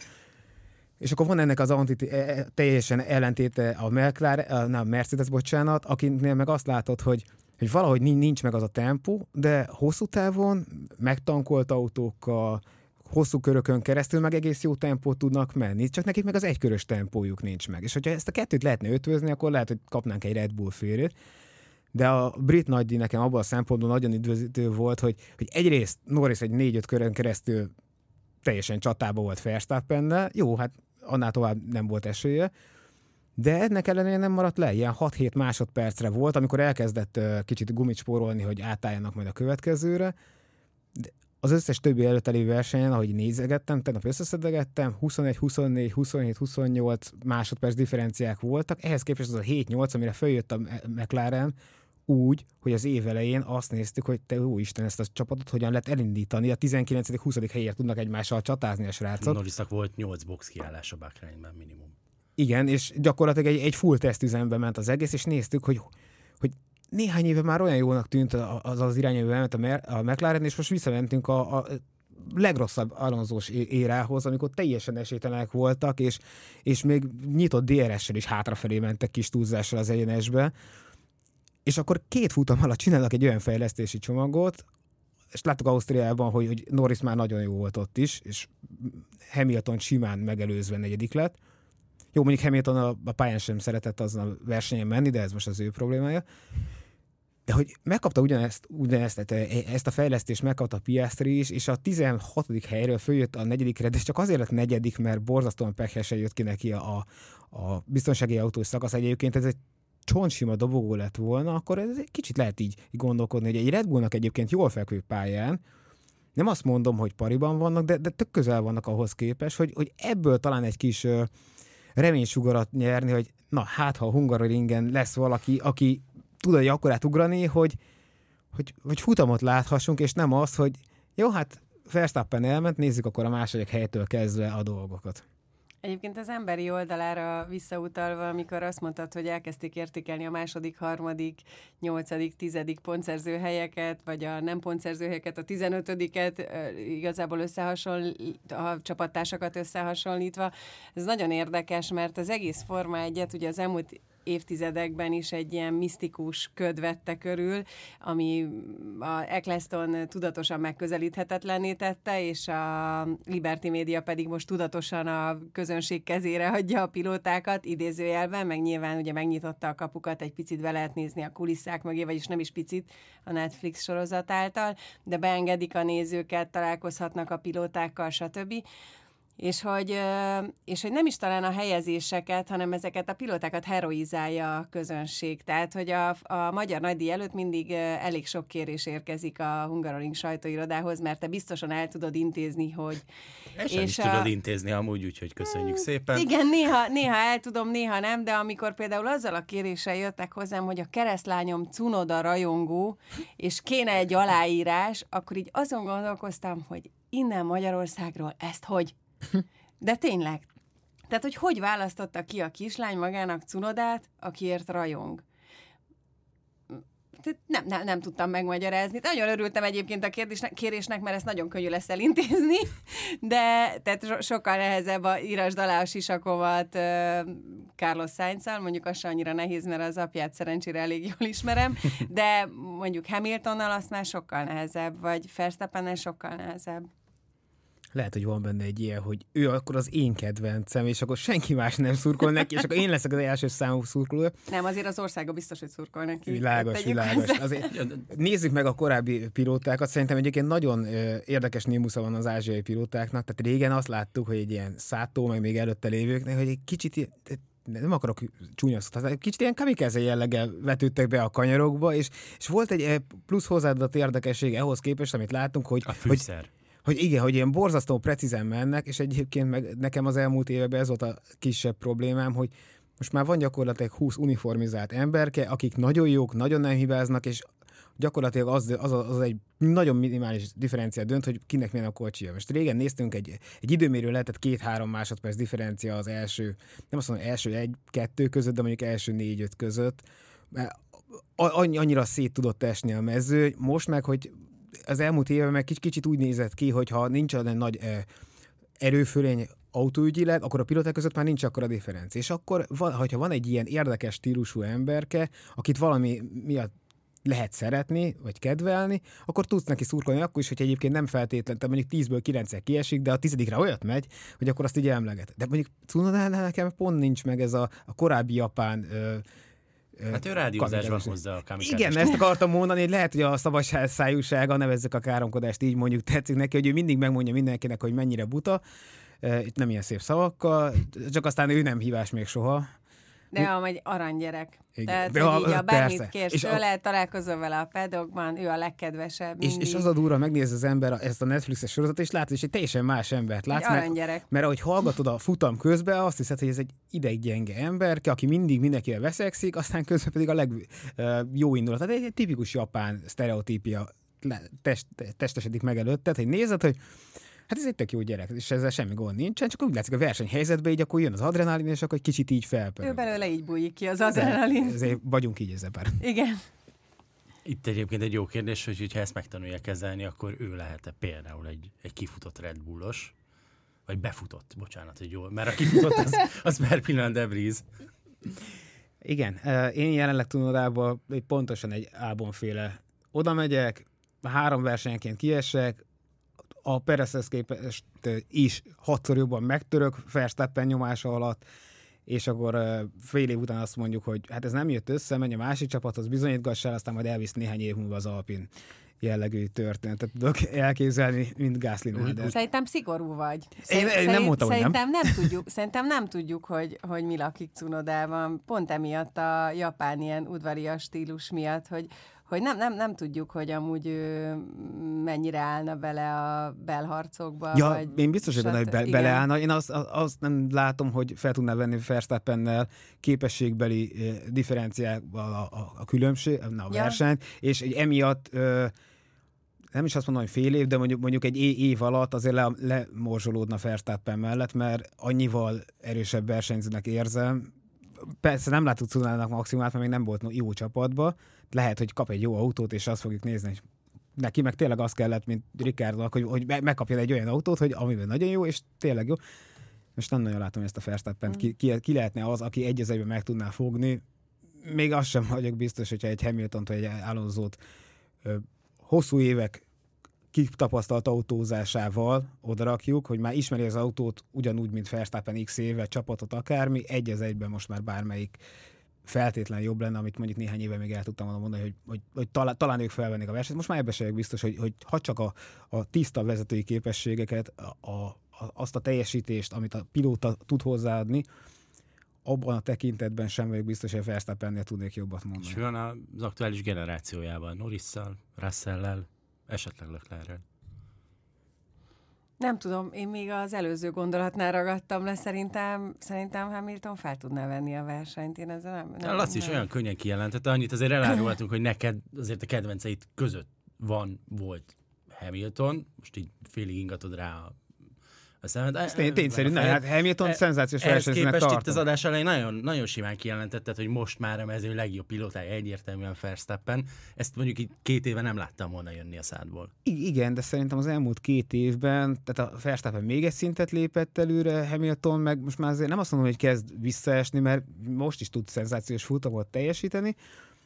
És akkor van ennek az anti- teljesen ellentéte a McLaren, a Mercedes, bocsánat, akinél meg azt látod, hogy, hogy valahogy nincs meg az a tempó, de hosszú távon megtankolt autókkal, hosszú körökön keresztül meg egész jó tempót tudnak menni, csak nekik meg az egykörös tempójuk nincs meg. És hogyha ezt a kettőt lehetne ötvözni, akkor lehet, hogy kapnánk egy Red Bull félét. De a brit nagydíj nekem abban a szempontból nagyon üdvözítő volt, hogy, hogy egyrészt Norris egy négy-öt körön keresztül teljesen csatába volt Verstappennel, jó, hát annál tovább nem volt esélye, de ennek ellenére nem maradt le, ilyen hat-hét másodpercre volt, amikor elkezdett uh, kicsit gumit spórolni, hogy átálljanak majd a következőre. De az összes többi előtteli versenyen, ahogy nézegettem, tegnap összeszedegettem, huszonegy, huszonnégy, huszonhét, huszonnyolc másodperc differenciák voltak, ehhez képest az a hét-nyolc, amire följött a McLaren, úgy, hogy az év elején azt néztük, hogy te jó Isten, ezt a csapatot hogyan lehet elindítani, a tizenkilencedik-huszadik helyért tudnak egymással csatázni a srácok. Norrisnak volt nyolc box kiállás a Bakrányban minimum. Igen, és gyakorlatilag egy, egy full tesztüzembe ment az egész, és néztük, hogy, hogy néhány éve már olyan jónak tűnt az az irányába ment a, Mer- a McLaren, és most visszamentünk a, a legrosszabb Alonsós érához, amikor teljesen esélytelenek voltak, és, és még nyitott dé er es-sel is hátrafelé mentek kis túlzással az egyenesbe. És akkor két futam alatt csinálnak egy olyan fejlesztési csomagot, és láttuk Ausztriában, hogy, hogy Norris már nagyon jó volt ott is, és Hamilton simán megelőzve negyedik lett. Jó, mondjuk Hamilton a, a pályán sem szeretett azon a versenyen menni, de ez most az ő problémája. De hogy megkapta ugyanezt, ugyanezt ezt a fejlesztést megkapta Piastri is, és a tizenhatodik helyről följött a negyedikre, de csak azért lett negyedik, mert borzasztóan pekesen jött ki neki a, a biztonsági autós szakasz. Egyébként ez egy csontsima dobogó lett volna, akkor ez egy kicsit lehet így gondolkodni, hogy egy Red Bullnak egyébként jól fekvő pályán, nem azt mondom, hogy pariban vannak, de, de tök közel vannak ahhoz képest, hogy, hogy ebből talán egy kis uh, reménysugarat nyerni, hogy na, hát ha a Hungaroringen lesz valaki, aki tud egy akkorát ugrani, hogy, hogy, hogy futamot láthassunk, és nem az, hogy jó, hát Verstappen elment, nézzük akkor a második helytől kezdve a dolgokat. Egyébként az emberi oldalára visszautalva, amikor azt mondtad, hogy elkezdték értékelni a második, harmadik, nyolcadik, tizedik pontszerző helyeket, vagy a nem pontszerző helyeket, a tizenötödiket igazából összehasonlít, a csapattársakat összehasonlítva. Ez nagyon érdekes, mert az egész Forma egyet ugye az elmúlt évtizedekben is egy ilyen misztikus köd vette körül, ami a Eccleston tudatosan megközelíthetetlenné tette, és a Liberty Media pedig most tudatosan a közönség kezére adja a pilótákat, idézőjelben, meg nyilván ugye megnyitotta a kapukat, egy picit be lehet nézni a kulisszák mögé, vagyis nem is picit a Netflix sorozat által, de beengedik a nézőket, találkozhatnak a pilótákkal, stb. És hogy, és hogy nem is talán a helyezéseket, hanem ezeket a pilótákat heroizálja a közönség. Tehát, hogy a, a magyar nagydíj előtt mindig elég sok kérés érkezik a Hungaroring sajtóirodához, mert te biztosan el tudod intézni, hogy... És, és is a... tudod intézni amúgy, úgyhogy köszönjük szépen. Igen, néha, néha el tudom, néha nem, de amikor például azzal a kéréssel jöttek hozzám, hogy a keresztlányom Cunoda rajongó, és kéne egy aláírás, akkor így azon gondolkoztam, hogy innen Magyarországról ezt hogy? De tényleg. Tehát, hogy hogy választotta ki a kislány magának Cunodát, akiért rajong? Nem, nem, nem tudtam megmagyarázni. Nagyon örültem egyébként a kérdésnek, kérésnek, mert ezt nagyon könnyű lesz elintézni, de tehát so- sokkal nehezebb a írasd alá a sisakovat uh, Carlos Sainz-al, mondjuk az sem annyira nehéz, mert az apját szerencsére elég jól ismerem, de mondjuk Hamiltonnal azt már sokkal nehezebb, vagy Verstappennel sokkal nehezebb. Lehet, hogy van benne egy ilyen, hogy ő akkor az én kedvencem, és akkor senki más nem szurkol neki, és akkor én leszek az első számú szurkoló. Nem, azért az országa biztos, hogy szurkol neki. Világos, világos. Azért nézzük meg a korábbi pilótákat. Szerintem egyébként nagyon érdekes némusza van az ázsiai pilótáknak. Tehát régen azt láttuk, hogy egy ilyen Sato, meg még előtte lévőknek, hogy egy kicsit nem akarok csúnya szót, egy kicsit ilyen kamikaze jelleggel vetődtek be a kanyarokba, és, és volt egy plusz hozzáadott érdekesség ahhoz képest, amit láttunk, hogy... A fűszer. Hogy, hogy igen, hogy ilyen borzasztó precízen mennek, és egyébként meg nekem az elmúlt években ez volt a kisebb problémám, hogy most már van gyakorlatilag húsz uniformizált emberke, akik nagyon jók, nagyon nem hibáznak, és gyakorlatilag az, az, az egy nagyon minimális differencia dönt, hogy kinek milyen a kocsia. Most régen néztünk egy, egy időmérő lehetett két-három másodperc differencia az első, nem azt mondom, első egy-kettő között, de mondjuk első négy-öt között. Annyira szét tudott esni a mező, most meg, hogy az elmúlt évben meg kicsit úgy nézett ki, hogy ha nincs olyan nagy erőfölény autóügyileg, akkor a pilóták között már nincs akkora differencia. És akkor, van, hogyha van egy ilyen érdekes stílusú emberke, akit valami miatt lehet szeretni, vagy kedvelni, akkor tudsz neki szurkolni akkor is, hogy egyébként nem feltétlenül, tehát mondjuk tízből kilencszer kiesik, de a tizedikre olyat megy, hogy akkor azt így emleget. De mondjuk Cunodánál nekem pont nincs meg ez a, a korábbi japán ö, Hát ő rádiózásban hozzá a kamikázist. Igen, ezt akartam mondani, hogy lehet, hogy a szabadság szájúsága, nevezzük a káromkodást, így mondjuk tetszik neki, hogy ő mindig megmondja mindenkinek, hogy mennyire buta, itt nem ilyen szép szavakkal, csak aztán ő nem hívás még soha. De amely aranygyerek. Igen. Tehát, De hogy a, így a bármit persze. kérsz És tőle, a... találkozol vele a pedokban, ő a legkedvesebb. És, és az a durva, megnéz az ember ezt a Netflixes sorozatot, és látod, és egy teljesen más embert látsz. Egy aranygyerek. Mert ahogy hallgatod a futam közben, azt hiszed, hogy ez egy ideggyenge ember, aki mindig mindenkivel veszekszik, aztán közben pedig a legjobb indulat. Tehát egy, egy tipikus japán sztereotípia test, testesedik meg előtted, hogy nézed, hogy hát ez egy tök jó gyerek, és ezzel semmi gond nincsen, csak úgy látszik a versenyhelyzetben, így akkor jön az adrenalin, és akkor egy kicsit így felpörög. Ő belőle így bújik ki az adrenalin. Ezért vagyunk így ezzel pár. Igen. Itt egyébként egy jó kérdés, hogy ha ezt megtanulja kezelni, akkor ő lehet-e például egy, egy kifutott Red Bullos, vagy befutott, bocsánat, hogy jó, mert a kifutott az, az per pillanat de Vries. Igen, én jelenleg Cunodában pontosan egy Albon-féle oda megyek, három versenyenként kiesek, a Perezhez képest is hatszor jobban megtörök Verstappen nyomása alatt, és akkor fél év után azt mondjuk, hogy hát ez nem jött össze, menj a másik csapathoz, bizonyítgassál, aztán majd elvisz néhány év múlva az Alpin jellegű történetet tudok elképzelni, mint Gasly-nál. De... Szerintem szigorú vagy. Én, én nem mondtam, hogy nem. Szerintem nem tudjuk, szerintem nem tudjuk, hogy, hogy mi lakik Cunodában. Pont emiatt a japán ilyen udvarias stílus miatt, hogy, hogy nem, nem, nem tudjuk, hogy amúgy ő mennyire állna bele a belharcokba. Ja, vagy én biztos, hogy benne, hogy be, beleállna. Én azt, azt nem látom, hogy fel tudná venni Verstappennel képességbeli uh, differenciákban a, a, a különbség, a ja. versenyt, és egy emiatt uh, nem is azt mondom, hogy fél év, de mondjuk, mondjuk egy év alatt azért le, lemorzsolódna Verstappen mellett, mert annyival erősebb versenyzőnek érzem. Persze nem látunk Cunodának maximumát, mert még nem volt jó csapatba. Lehet, hogy kap egy jó autót, és azt fogjuk nézni, hogy neki meg tényleg az kellett, mint Ricciardónak, hogy, hogy megkapjon egy olyan autót, hogy amiben nagyon jó, és tényleg jó. Most nem nagyon látom ezt a Verstappent. Ki, ki, ki lehetne az, aki egy az egyben meg tudná fogni, még azt sem vagyok biztos, hogyha egy Hamiltont vagy egy Alonsót ö, hosszú évek kitapasztalt autózásával odarakjuk, hogy már ismeri az autót ugyanúgy, mint Verstappen x éve, csapatot akármi, egy az egyben most már bármelyik feltétlen jobb lenne, amit mondjuk néhány éve még el tudtam volna mondani, hogy, hogy, hogy talán, talán ők felvennék a versenyt. Most már ebben sem biztos, hogy, hogy ha csak a, a tiszta vezetői képességeket, a, a, azt a teljesítést, amit a pilóta tud hozzáadni, abban a tekintetben sem vagyok biztos, hogy a Verstappennél tudnék jobbat mondani. És van az aktuális generációjában, Norrisszal, Russell-lel, esetleg Leclerrel. Nem tudom, én még az előző gondolatnál ragadtam le, szerintem, szerintem Hamilton fel tudná venni a versenyt. Én ezzel nem... nem Laci is nem. olyan könnyen kijelentette, annyit azért elárulhatunk, hogy neked azért a kedvenceit között van, volt Hamilton, most így félig ingatod rá a Ez tényszerű, ne, hát Hamilton szenzációs versenyzőnek tartom. Ehhez képest itt az adás elején nagyon, nagyon simán kijelentetted, hogy most már a mezőny legjobb pilótája egyértelműen Verstappen. Ezt mondjuk így két éve nem láttam volna jönni a szádból. I- igen, de szerintem az elmúlt két évben, tehát a Verstappen még egy szintet lépett előre, Hamilton meg most már azért nem azt mondom, hogy kezd visszaesni, mert most is tud szenzációs futamot teljesíteni,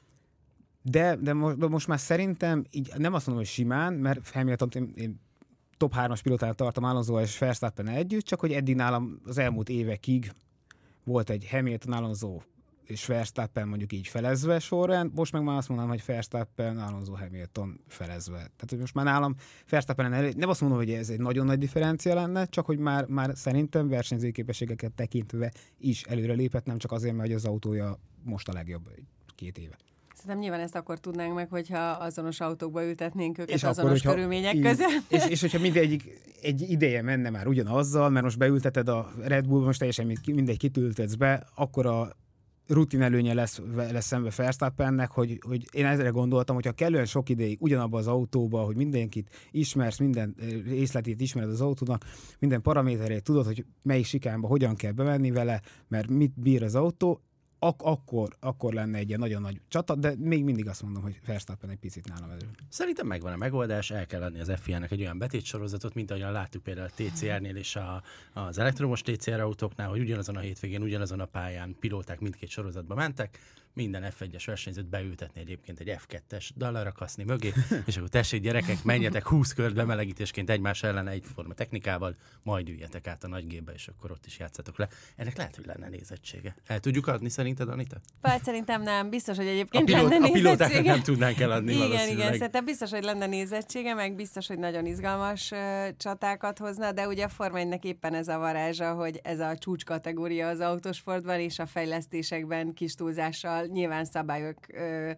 de, de, most, de most már szerintem így nem azt mondom, hogy simán, mert Hamilton én, én top hármas pilótának tartom Alonso és Verstappen együtt, csak hogy eddig nálam az elmúlt évekig volt egy Hamilton, Alonso és Verstappen mondjuk így felezve sorrend, most meg már azt mondanám, hogy Verstappen, Alonso, Hamilton felezve. Tehát hogy most már nálam Verstappen elég, nem azt mondom, hogy ez egy nagyon nagy differencia lenne, csak hogy már, már szerintem versenyzői képességeket tekintve is előre lépett, nem csak azért, mert az autója most a legjobb két éve. Szerintem nyilván ezt akkor tudnánk meg, hogyha azonos autókba ültetnénk őket és azonos akkor, körülmények így, között. És, és hogyha mindegyik egy ideje menne már ugyanazzal, mert most beülteted a Red Bull, most teljesen mindegy kitültetsz be, akkor a rutin előnye lesz, lesz szembe Verstappennek, hogy, hogy én ezre gondoltam, hogyha kellően sok ideig ugyanabban az autóban, hogy mindenkit ismersz, minden részletét ismered az autónak, minden paraméterét tudod, hogy melyik sikánba hogyan kell bemenni vele, mert mit bír az autó, Ak- akkor, akkor lenne egy ilyen nagyon nagy csata, de még mindig azt mondom, hogy Verstappen egy picit nálam elő. Szerintem megvan a megoldás, el kell adni az ef i á-nek egy olyan betétsorozatot, mint ahogyan láttuk például a té cé er-nél és a, az elektromos té cé er autóknál, hogy ugyanazon a hétvégén, ugyanazon a pályán pilóták mindkét sorozatba mentek, minden ef egyes versenyzőt beültetni egyébként egy ef kettes dalra kaszni mögé, és akkor tessék gyerekek, menjetek húsz kört bemelegítésként egymás ellen egyforma technikával, majd üljetek át a nagy gépbe, és akkor ott is játszatok le. Ennek lehet, hogy lenne nézettsége. El tudjuk adni szerinted, Anita? Bár szerintem nem. Biztos, hogy egyébként a pilót, lenne a pilótáknak nézettsége. nem tudnánk eladni igen, valószínűleg. igen, szerintem biztos, hogy lenne nézettsége, meg biztos, hogy nagyon izgalmas uh, csatákat hozna, de ugye a Forma egynek éppen ez a varázsa, hogy ez a csúcskategória az autósportban, és a fejlesztésekben kis túlzással nyilván szabályok ö,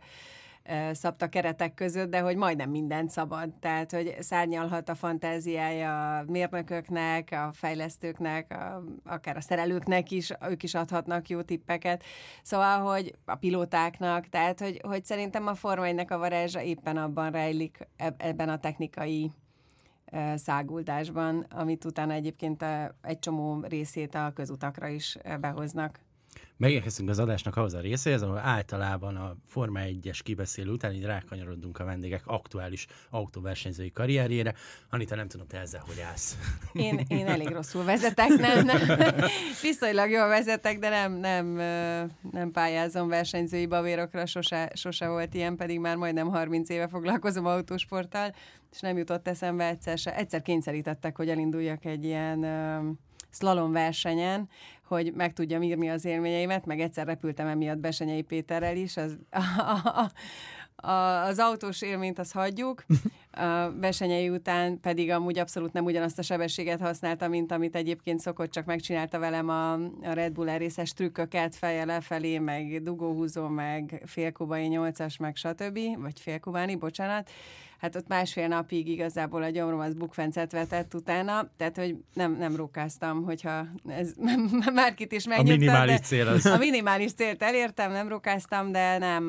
ö, szabta keretek között, de hogy majdnem mindent szabad. Tehát, hogy szárnyalhat a fantáziája a mérnököknek, a fejlesztőknek, a, akár a szerelőknek is, ők is adhatnak jó tippeket. Szóval, hogy a pilótáknak, tehát, hogy, hogy szerintem a Forma egynek a varázsa éppen abban rejlik, ebben a technikai száguldásban, amit utána egyébként egy csomó részét a közutakra is behoznak. Megérkeztünk az adásnak ahhoz a részéhez, ahol általában a Forma egyes kibeszélő után így rákanyarodunk a vendégek aktuális autóversenyzői karrierjére. Anita, nem tudom, te ezzel hogy állsz. Én, én elég rosszul vezetek, nem, nem. Viszonylag jól vezetek, de nem, nem, nem pályázom versenyzői babérokra, sose, sose volt ilyen, pedig már majdnem harminc éve foglalkozom autósporttal, és nem jutott eszembe egyszer se. Egyszer kényszerítettek, hogy elinduljak egy ilyen szlalom versenyen, hogy meg tudjam írni az élményeimet, meg egyszer repültem emiatt Besenyei Péterrel is, az, a, a, a, az autós élményt azt hagyjuk, a Besenyei után pedig amúgy abszolút nem ugyanazt a sebességet használta, mint amit egyébként szokott, csak megcsinálta velem a, a Red Bull erészes trükköket, feje lefelé, meg dugóhúzó, meg félkubai nyolcas, meg stb., vagy félkubáni, bocsánat. Hát ott másfél napig igazából a gyomrom az bukfencet vetett utána, tehát hogy nem, nem rókáztam, hogyha ez márkit is megnyugtat. A minimális cél az. A minimális célt elértem, nem rókáztam, de nem,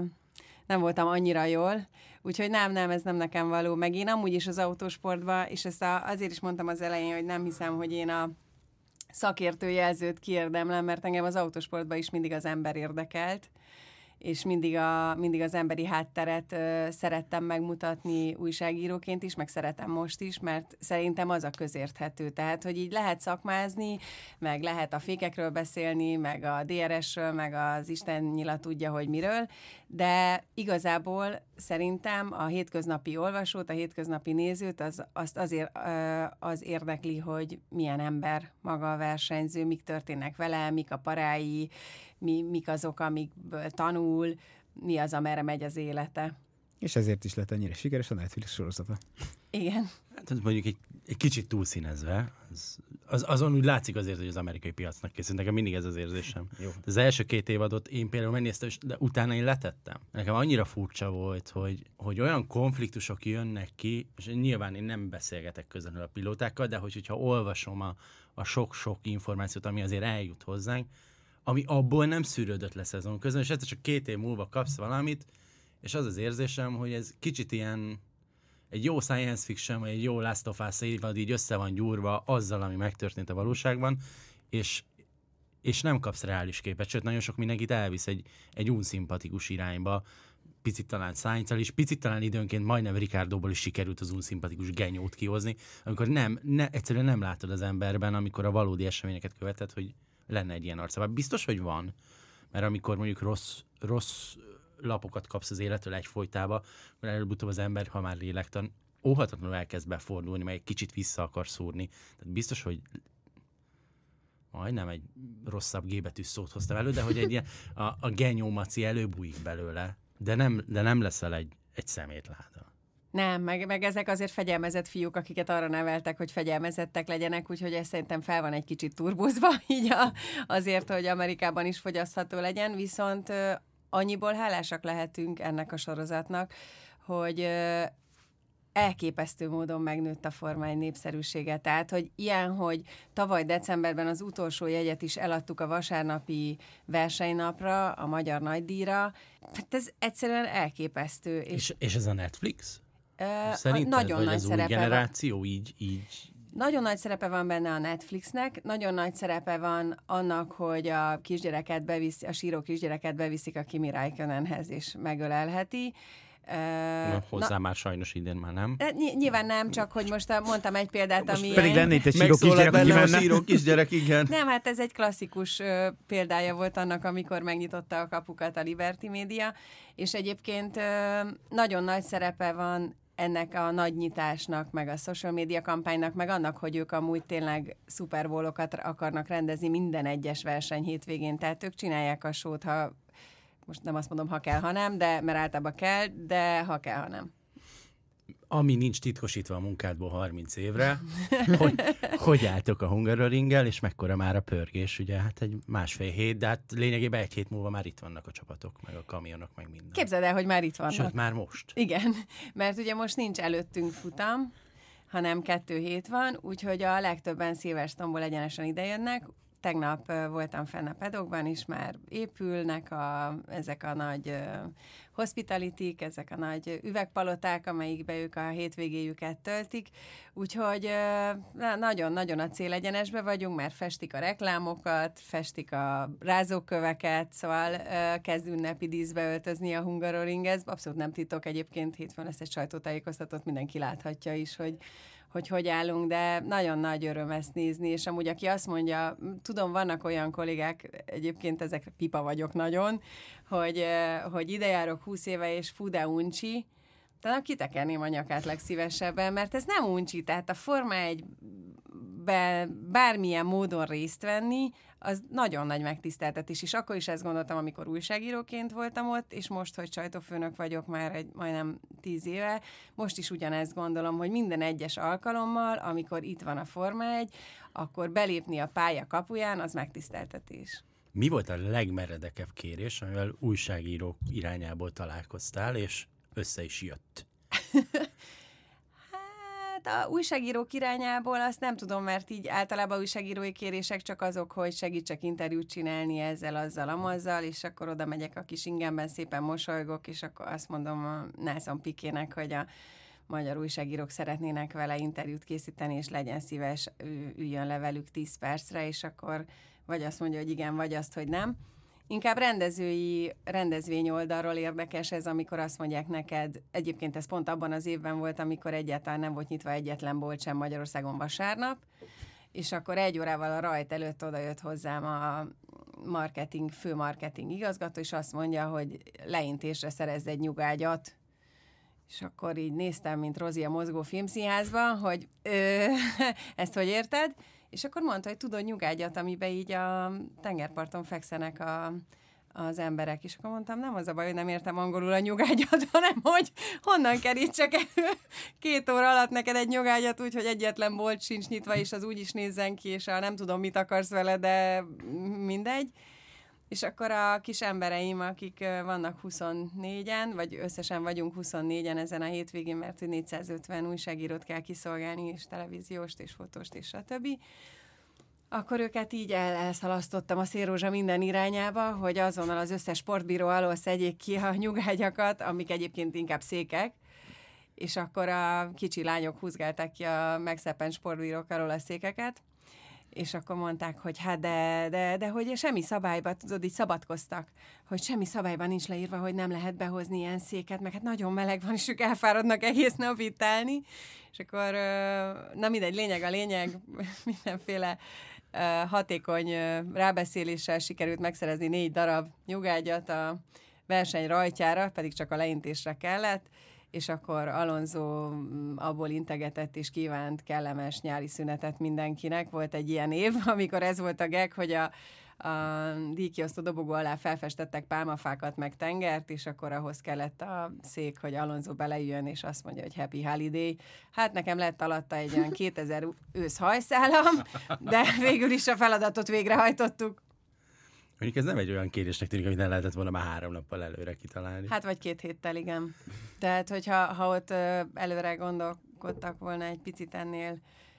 nem voltam annyira jól. Úgyhogy nem, nem, ez nem nekem való. Meg én amúgy is az autósportban, és ezt a, azért is mondtam az elején, hogy nem hiszem, hogy én a szakértő jelzőt kiérdemlem, mert engem az autósportban is mindig az ember érdekelt, és mindig, a, mindig az emberi hátteret ö, szerettem megmutatni újságíróként is, meg szeretem most is, mert szerintem az a közérthető. Tehát, hogy így lehet szakmázni, meg lehet a fékekről beszélni, meg a dé er es-ről, meg az Isten nyila tudja, hogy miről, de igazából szerintem a hétköznapi olvasót, a hétköznapi nézőt az, azt azért ö, az érdekli, hogy milyen ember maga a versenyző, mik történnek vele, mik a parái, mi, mik azok, amikből tanul, mi az, amerre megy az élete. És ezért is lett ennyire sikeres a Netflix sorozata. Igen. Hát ez mondjuk egy, egy kicsit túlszínezve, az, az, azon úgy látszik azért, hogy az amerikai piacnak készült. Nekem mindig ez az érzésem. Jó. Az első két évadot én például megnéztem, de utána én letettem. Nekem annyira furcsa volt, hogy, hogy olyan konfliktusok jönnek ki, és nyilván én nem beszélgetek közvetlenül a pilótákkal, de hogy, hogyha olvasom a, a sok-sok információt, ami azért eljut hozzánk, ami abból nem szűrődött le szezon közben, és egyszer csak két év múlva kapsz valamit, és az az érzésem, hogy ez kicsit ilyen egy jó science fiction, vagy egy jó Last of Us évad így össze van gyúrva azzal, ami megtörtént a valóságban, és, és nem kapsz reális képet, sőt, nagyon sok mindenkit elvisz egy, egy unszimpatikus irányba, picit talán Sainz-al is, picit talán időnként majdnem Ricardóból is sikerült az unszimpatikus genyót kihozni, amikor nem, ne, egyszerűen nem látod az emberben, amikor a valódi eseményeket követed, hogy lenne egy ilyen arca. Biztos, hogy van, mert amikor mondjuk rossz, rossz lapokat kapsz az életről egyfolytába, mert előbb-utóbb az ember, ha már lélektan, óhatatlanul elkezd befordulni, meg egy kicsit vissza akar szúrni. Tehát biztos, hogy majdnem egy rosszabb G-betűs szót hoztam elő, de hogy egy ilyen, a, a genyómaci előbújik belőle, de nem, de nem leszel egy, egy szemétláda. Nem, meg, meg ezek azért fegyelmezett fiúk, akiket arra neveltek, hogy fegyelmezettek legyenek, úgyhogy ez szerintem fel van egy kicsit turbózva, így a, azért, hogy Amerikában is fogyasztható legyen, viszont annyiból hálásak lehetünk ennek a sorozatnak, hogy elképesztő módon megnőtt a Forma egy népszerűsége. Tehát, hogy ilyen, hogy tavaly decemberben az utolsó jegyet is eladtuk a vasárnapi versenynapra, a Magyar Nagydíjra. Tehát ez egyszerűen elképesztő. És, és, és ez a Netflix? Uh, Szerinted, nagyon vagy nagy az új szerepe generáció van. így, így... Nagyon nagy szerepe van benne a Netflixnek, nagyon nagy szerepe van annak, hogy a kisgyereket beviszi, a síró kisgyereket beviszik a Kimi Räikkönenhez, és megölelheti. Na, hozzá Na, már sajnos idén már nem. Ny- nyilván nem, csak hogy most mondtam egy példát, most ami... pedig lenne itt egy síró kisgyerek, aki menne. A síró kisgyerek, igen. Nem, hát ez egy klasszikus ö, példája volt annak, amikor megnyitotta a kapukat a Liberty Media, és egyébként ö, nagyon nagy szerepe van ennek a nagy nyitásnak, meg a social media kampánynak, meg annak, hogy ők amúgy tényleg Super Bowl-okat akarnak rendezni minden egyes verseny hétvégén, tehát ők csinálják a show-t, ha most nem azt mondom, ha kell, ha nem, de mert általában kell, de ha kell, ha nem. Ami nincs titkosítva a munkádból harminc évre, hogy, hogy álltok a Hungaroringgel, és mekkora már a pörgés, ugye, hát egy másfél hét, de hát lényegében egy hét múlva már itt vannak a csapatok, meg a kamionok, meg minden. Képzeld el, hogy már itt vannak. Sőt, már most. Igen, mert ugye most nincs előttünk futam, hanem kettő hét van, úgyhogy a legtöbben Silverstone-ból egyenesen idejönnek. Tegnap uh, voltam fenn a pedokban is, már épülnek a, ezek a nagy uh, hospitalitik, ezek a nagy üvegpaloták, amelyikbe ők a hétvégéjüket töltik, úgyhogy uh, nagyon-nagyon a célegyenesbe vagyunk, mert festik a reklámokat, festik a rázóköveket, szóval uh, kezd ünnepi díszbe öltözni a Hungaroring, ez abszolút nem titok, egyébként hétfőn lesz egy sajtótájékoztatót, mindenki láthatja is, hogy hogy hogy állunk, de nagyon nagy öröm ezt nézni, és amúgy aki azt mondja, tudom, vannak olyan kollégák, egyébként ezek pipa vagyok nagyon, hogy, hogy ide járok húsz éve, és fú de uncsi, talán kitekerném a nyakát legszívesebben, mert ez nem uncsi, tehát a Forma egybe bármilyen módon részt venni, az nagyon nagy megtiszteltetés, és akkor is ezt gondoltam, amikor újságíróként voltam ott, és most, hogy sajtófőnök vagyok már egy majdnem tíz éve, most is ugyanezt gondolom, hogy minden egyes alkalommal, amikor itt van a Forma egy, akkor belépni a pálya kapuján, az megtiszteltetés. Mi volt a legmeredekebb kérés, amivel újságírók irányából találkoztál, és össze is jött? Hát a újságírók irányából azt nem tudom, mert így általában újságírói kérések csak azok, hogy segítsek interjút csinálni ezzel, azzal, amazzal, és akkor oda megyek a kis ingemben, szépen mosolygok, és akkor azt mondom a Nelson Piquének, hogy a magyar újságírók szeretnének vele interjút készíteni, és legyen szíves, üljön le velük tíz percre, és akkor vagy azt mondja, hogy igen, vagy azt, hogy nem. Inkább rendezői, rendezvény oldalról érdekes ez, amikor azt mondják neked, egyébként ez pont abban az évben volt, amikor egyáltalán nem volt nyitva egyetlen bolt sem Magyarországon vasárnap, és akkor egy órával a rajt előtt odajött hozzám a marketing, fő marketing igazgató, és azt mondja, hogy leintésre szerezz egy nyugágyat. És akkor így néztem, mint Rozi a Mozgó Filmszínházban, hogy ö, ezt hogy érted? És akkor mondta, hogy tudod nyugágyat, amiben így a tengerparton fekszenek a, az emberek. És akkor mondtam, nem az a baj, hogy nem értem angolul a nyugágyat, hanem hogy honnan kerítsek elő két óra alatt neked egy nyugágyat, úgyhogy egyetlen bolt sincs nyitva, és az úgy is nézzen ki, és a nem tudom, mit akarsz vele, de mindegy. És akkor a kis embereim, akik vannak huszonnégyen, vagy összesen vagyunk huszonnégyen ezen a hétvégén, mert négyszázötven újságírót kell kiszolgálni, és televízióst, és fotóst, és stb. Akkor őket így el- elszalasztottam a szélrózsa minden irányába, hogy azonnal az összes sportbíró alól szedjék ki a nyugágyakat, amik egyébként inkább székek, és akkor a kicsi lányok húzgálták ki a megszeppent sportbírók alól a székeket, és akkor mondták, hogy hát de, de, de hogy semmi szabályban, tudod, így szabadkoztak, hogy semmi szabályban nincs leírva, hogy nem lehet behozni ilyen széket, meg hát nagyon meleg van, és ők elfáradnak egész nap itt állni, és akkor, na mindegy, lényeg a lényeg, mindenféle hatékony rábeszéléssel sikerült megszerezni négy darab nyugágyat a verseny rajtjára, pedig csak a leintésre kellett, és akkor Alonso abból integetett és kívánt kellemes nyári szünetet mindenkinek. Volt egy ilyen év, amikor ez volt a gag, hogy a, a díjkiosztó dobogó alá felfestettek pálmafákat meg tengert, és akkor ahhoz kellett a szék, hogy Alonso belejön, és azt mondja, hogy Happy Holiday. Hát nekem lett alatta egy olyan kétezer ősz hajszálam, de végül is a feladatot végrehajtottuk. Mondjuk ez nem egy olyan kérdésnek tűnik, amit nem lehetett volna már három nappal előre kitalálni. Hát vagy két héttel, igen. Tehát, hogyha ha ott ö, előre gondolkodtak volna egy picit ennél,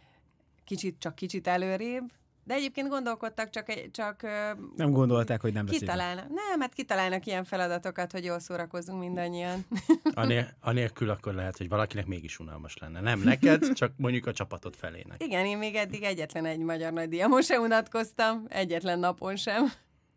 kicsit, csak kicsit előrébb, de egyébként gondolkodtak, csak... csak nem gondolták, hogy nem lesz kitalálnak. Nem, hát kitalálnak ilyen feladatokat, hogy jól szórakozzunk mindannyian. Anél, anélkül akkor lehet, hogy valakinek mégis unalmas lenne. Nem neked, csak mondjuk a csapatot felének. Igen, én még eddig egyetlen egy magyar nagydíjamon sem unatkoztam, egyetlen napon sem.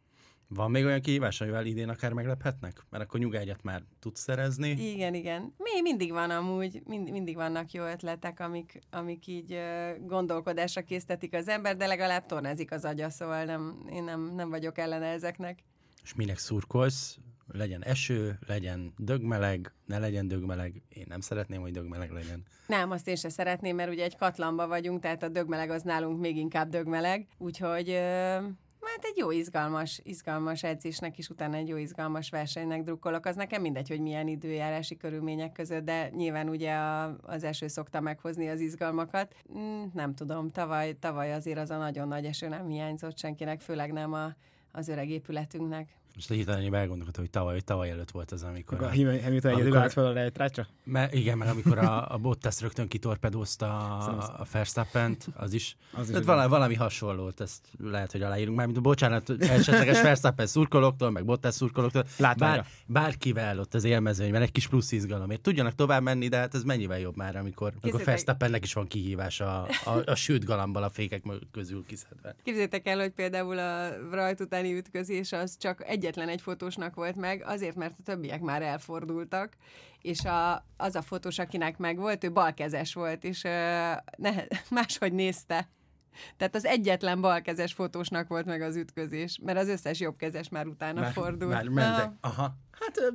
Van még olyan kihívás, amivel idén akár meglephetnek? Mert akkor nyugágyat már tudsz szerezni. Igen, igen. Mi mindig van amúgy, mind, mindig vannak jó ötletek, amik, amik így uh, gondolkodásra késztetik az ember, de legalább tornázik az agya, szóval nem, én nem, nem vagyok ellene ezeknek. És minek szurkolsz? Legyen eső, legyen dögmeleg, ne legyen dögmeleg. Én nem szeretném, hogy dögmeleg legyen. Nem, azt én sem szeretném, mert ugye egy katlanba vagyunk, tehát a dögmeleg az nálunk még inkább dögmeleg, úgyhogy... Uh, Hát egy jó izgalmas, izgalmas edzésnek is, utána egy jó izgalmas versenynek drukkolok. Az nekem mindegy, hogy milyen időjárási körülmények között, de nyilván ugye a, az eső szokta meghozni az izgalmakat. Nem tudom, tavaly, tavaly azért az a nagyon nagy eső nem hiányzott senkinek, főleg nem a, az öreg épületünknek. Most hirtelen elgondolkodtam, hogy tavaly, hogy tavaly előtt volt az, amikor... A Hamilton egyedül állt fel a lejtrácsra? Igen, meg amikor a, a Bottas rögtön kitorpedózta a, a Verstappent, az is. Az is valami, valami hasonlót, ezt lehet, hogy aláírunk már, mint a bocsánat, esetleges Verstappen szurkolóktól, meg Bottas szurkolóktól. Bár, bárkivel ott az élmezőnyben egy kis plusz izgalomért. Tudjanak tovább menni, de hát ez mennyivel jobb már, amikor, amikor Verstappennek is van kihívás a, a, a sült galambal a fékek közül kiszedve. Képzeljétek el, hogy például a rajt utáni ütközés az csak egy egyetlen egy fotósnak volt meg, azért, mert a többiek már elfordultak, és a, az a fotós, akinek meg volt, ő balkezes volt, és uh, ne, máshogy nézte. Tehát az egyetlen balkezes fotósnak volt meg az ütközés, mert az összes jobbkezes már utána már, fordult. Már mentek. Aha. Hát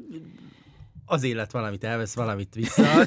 az élet valamit elvesz, valamit vissza.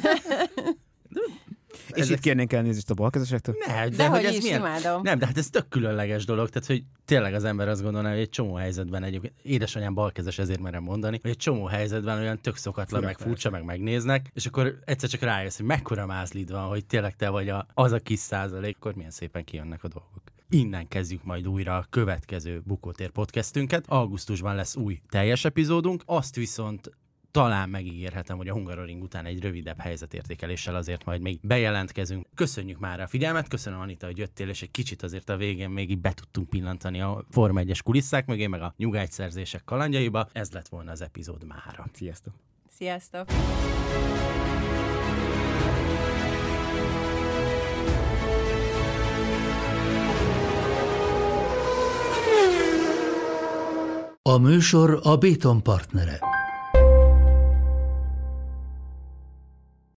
És ezek... itt kérnénk elnézést a balkezesektől? Ne, de, de hogy hogy ez milyen... imádom. Nem, de hát ez tök különleges dolog, tehát hogy tényleg az ember azt gondolná, hogy egy csomó helyzetben egyébként, édesanyám balkezes, ezért merem mondani, hogy egy csomó helyzetben olyan tök szokatlan, Fura meg furcsa, meg megnéznek, és akkor egyszer csak rájössz, hogy mekkora mázlid van, hogy tényleg te vagy a, az a kis százalék, akkor milyen szépen kijönnek a dolgok. Innen kezdjük majd újra a következő Bukótér podcastünket. Augusztusban lesz új teljes epizódunk, azt viszont talán megígérhetem, hogy a Hungaroring után egy rövidebb helyzetértékeléssel azért majd még bejelentkezünk. Köszönjük már a figyelmet, köszönöm Anita, hogy jöttél, és egy kicsit azért a végén még így be tudtunk pillantani a Forma egyes kulisszák mögé, meg a nyugágyszerzések kalandjaiba. Ez lett volna az epizód mára. Sziasztok! Sziasztok! A műsor a Béton partnere.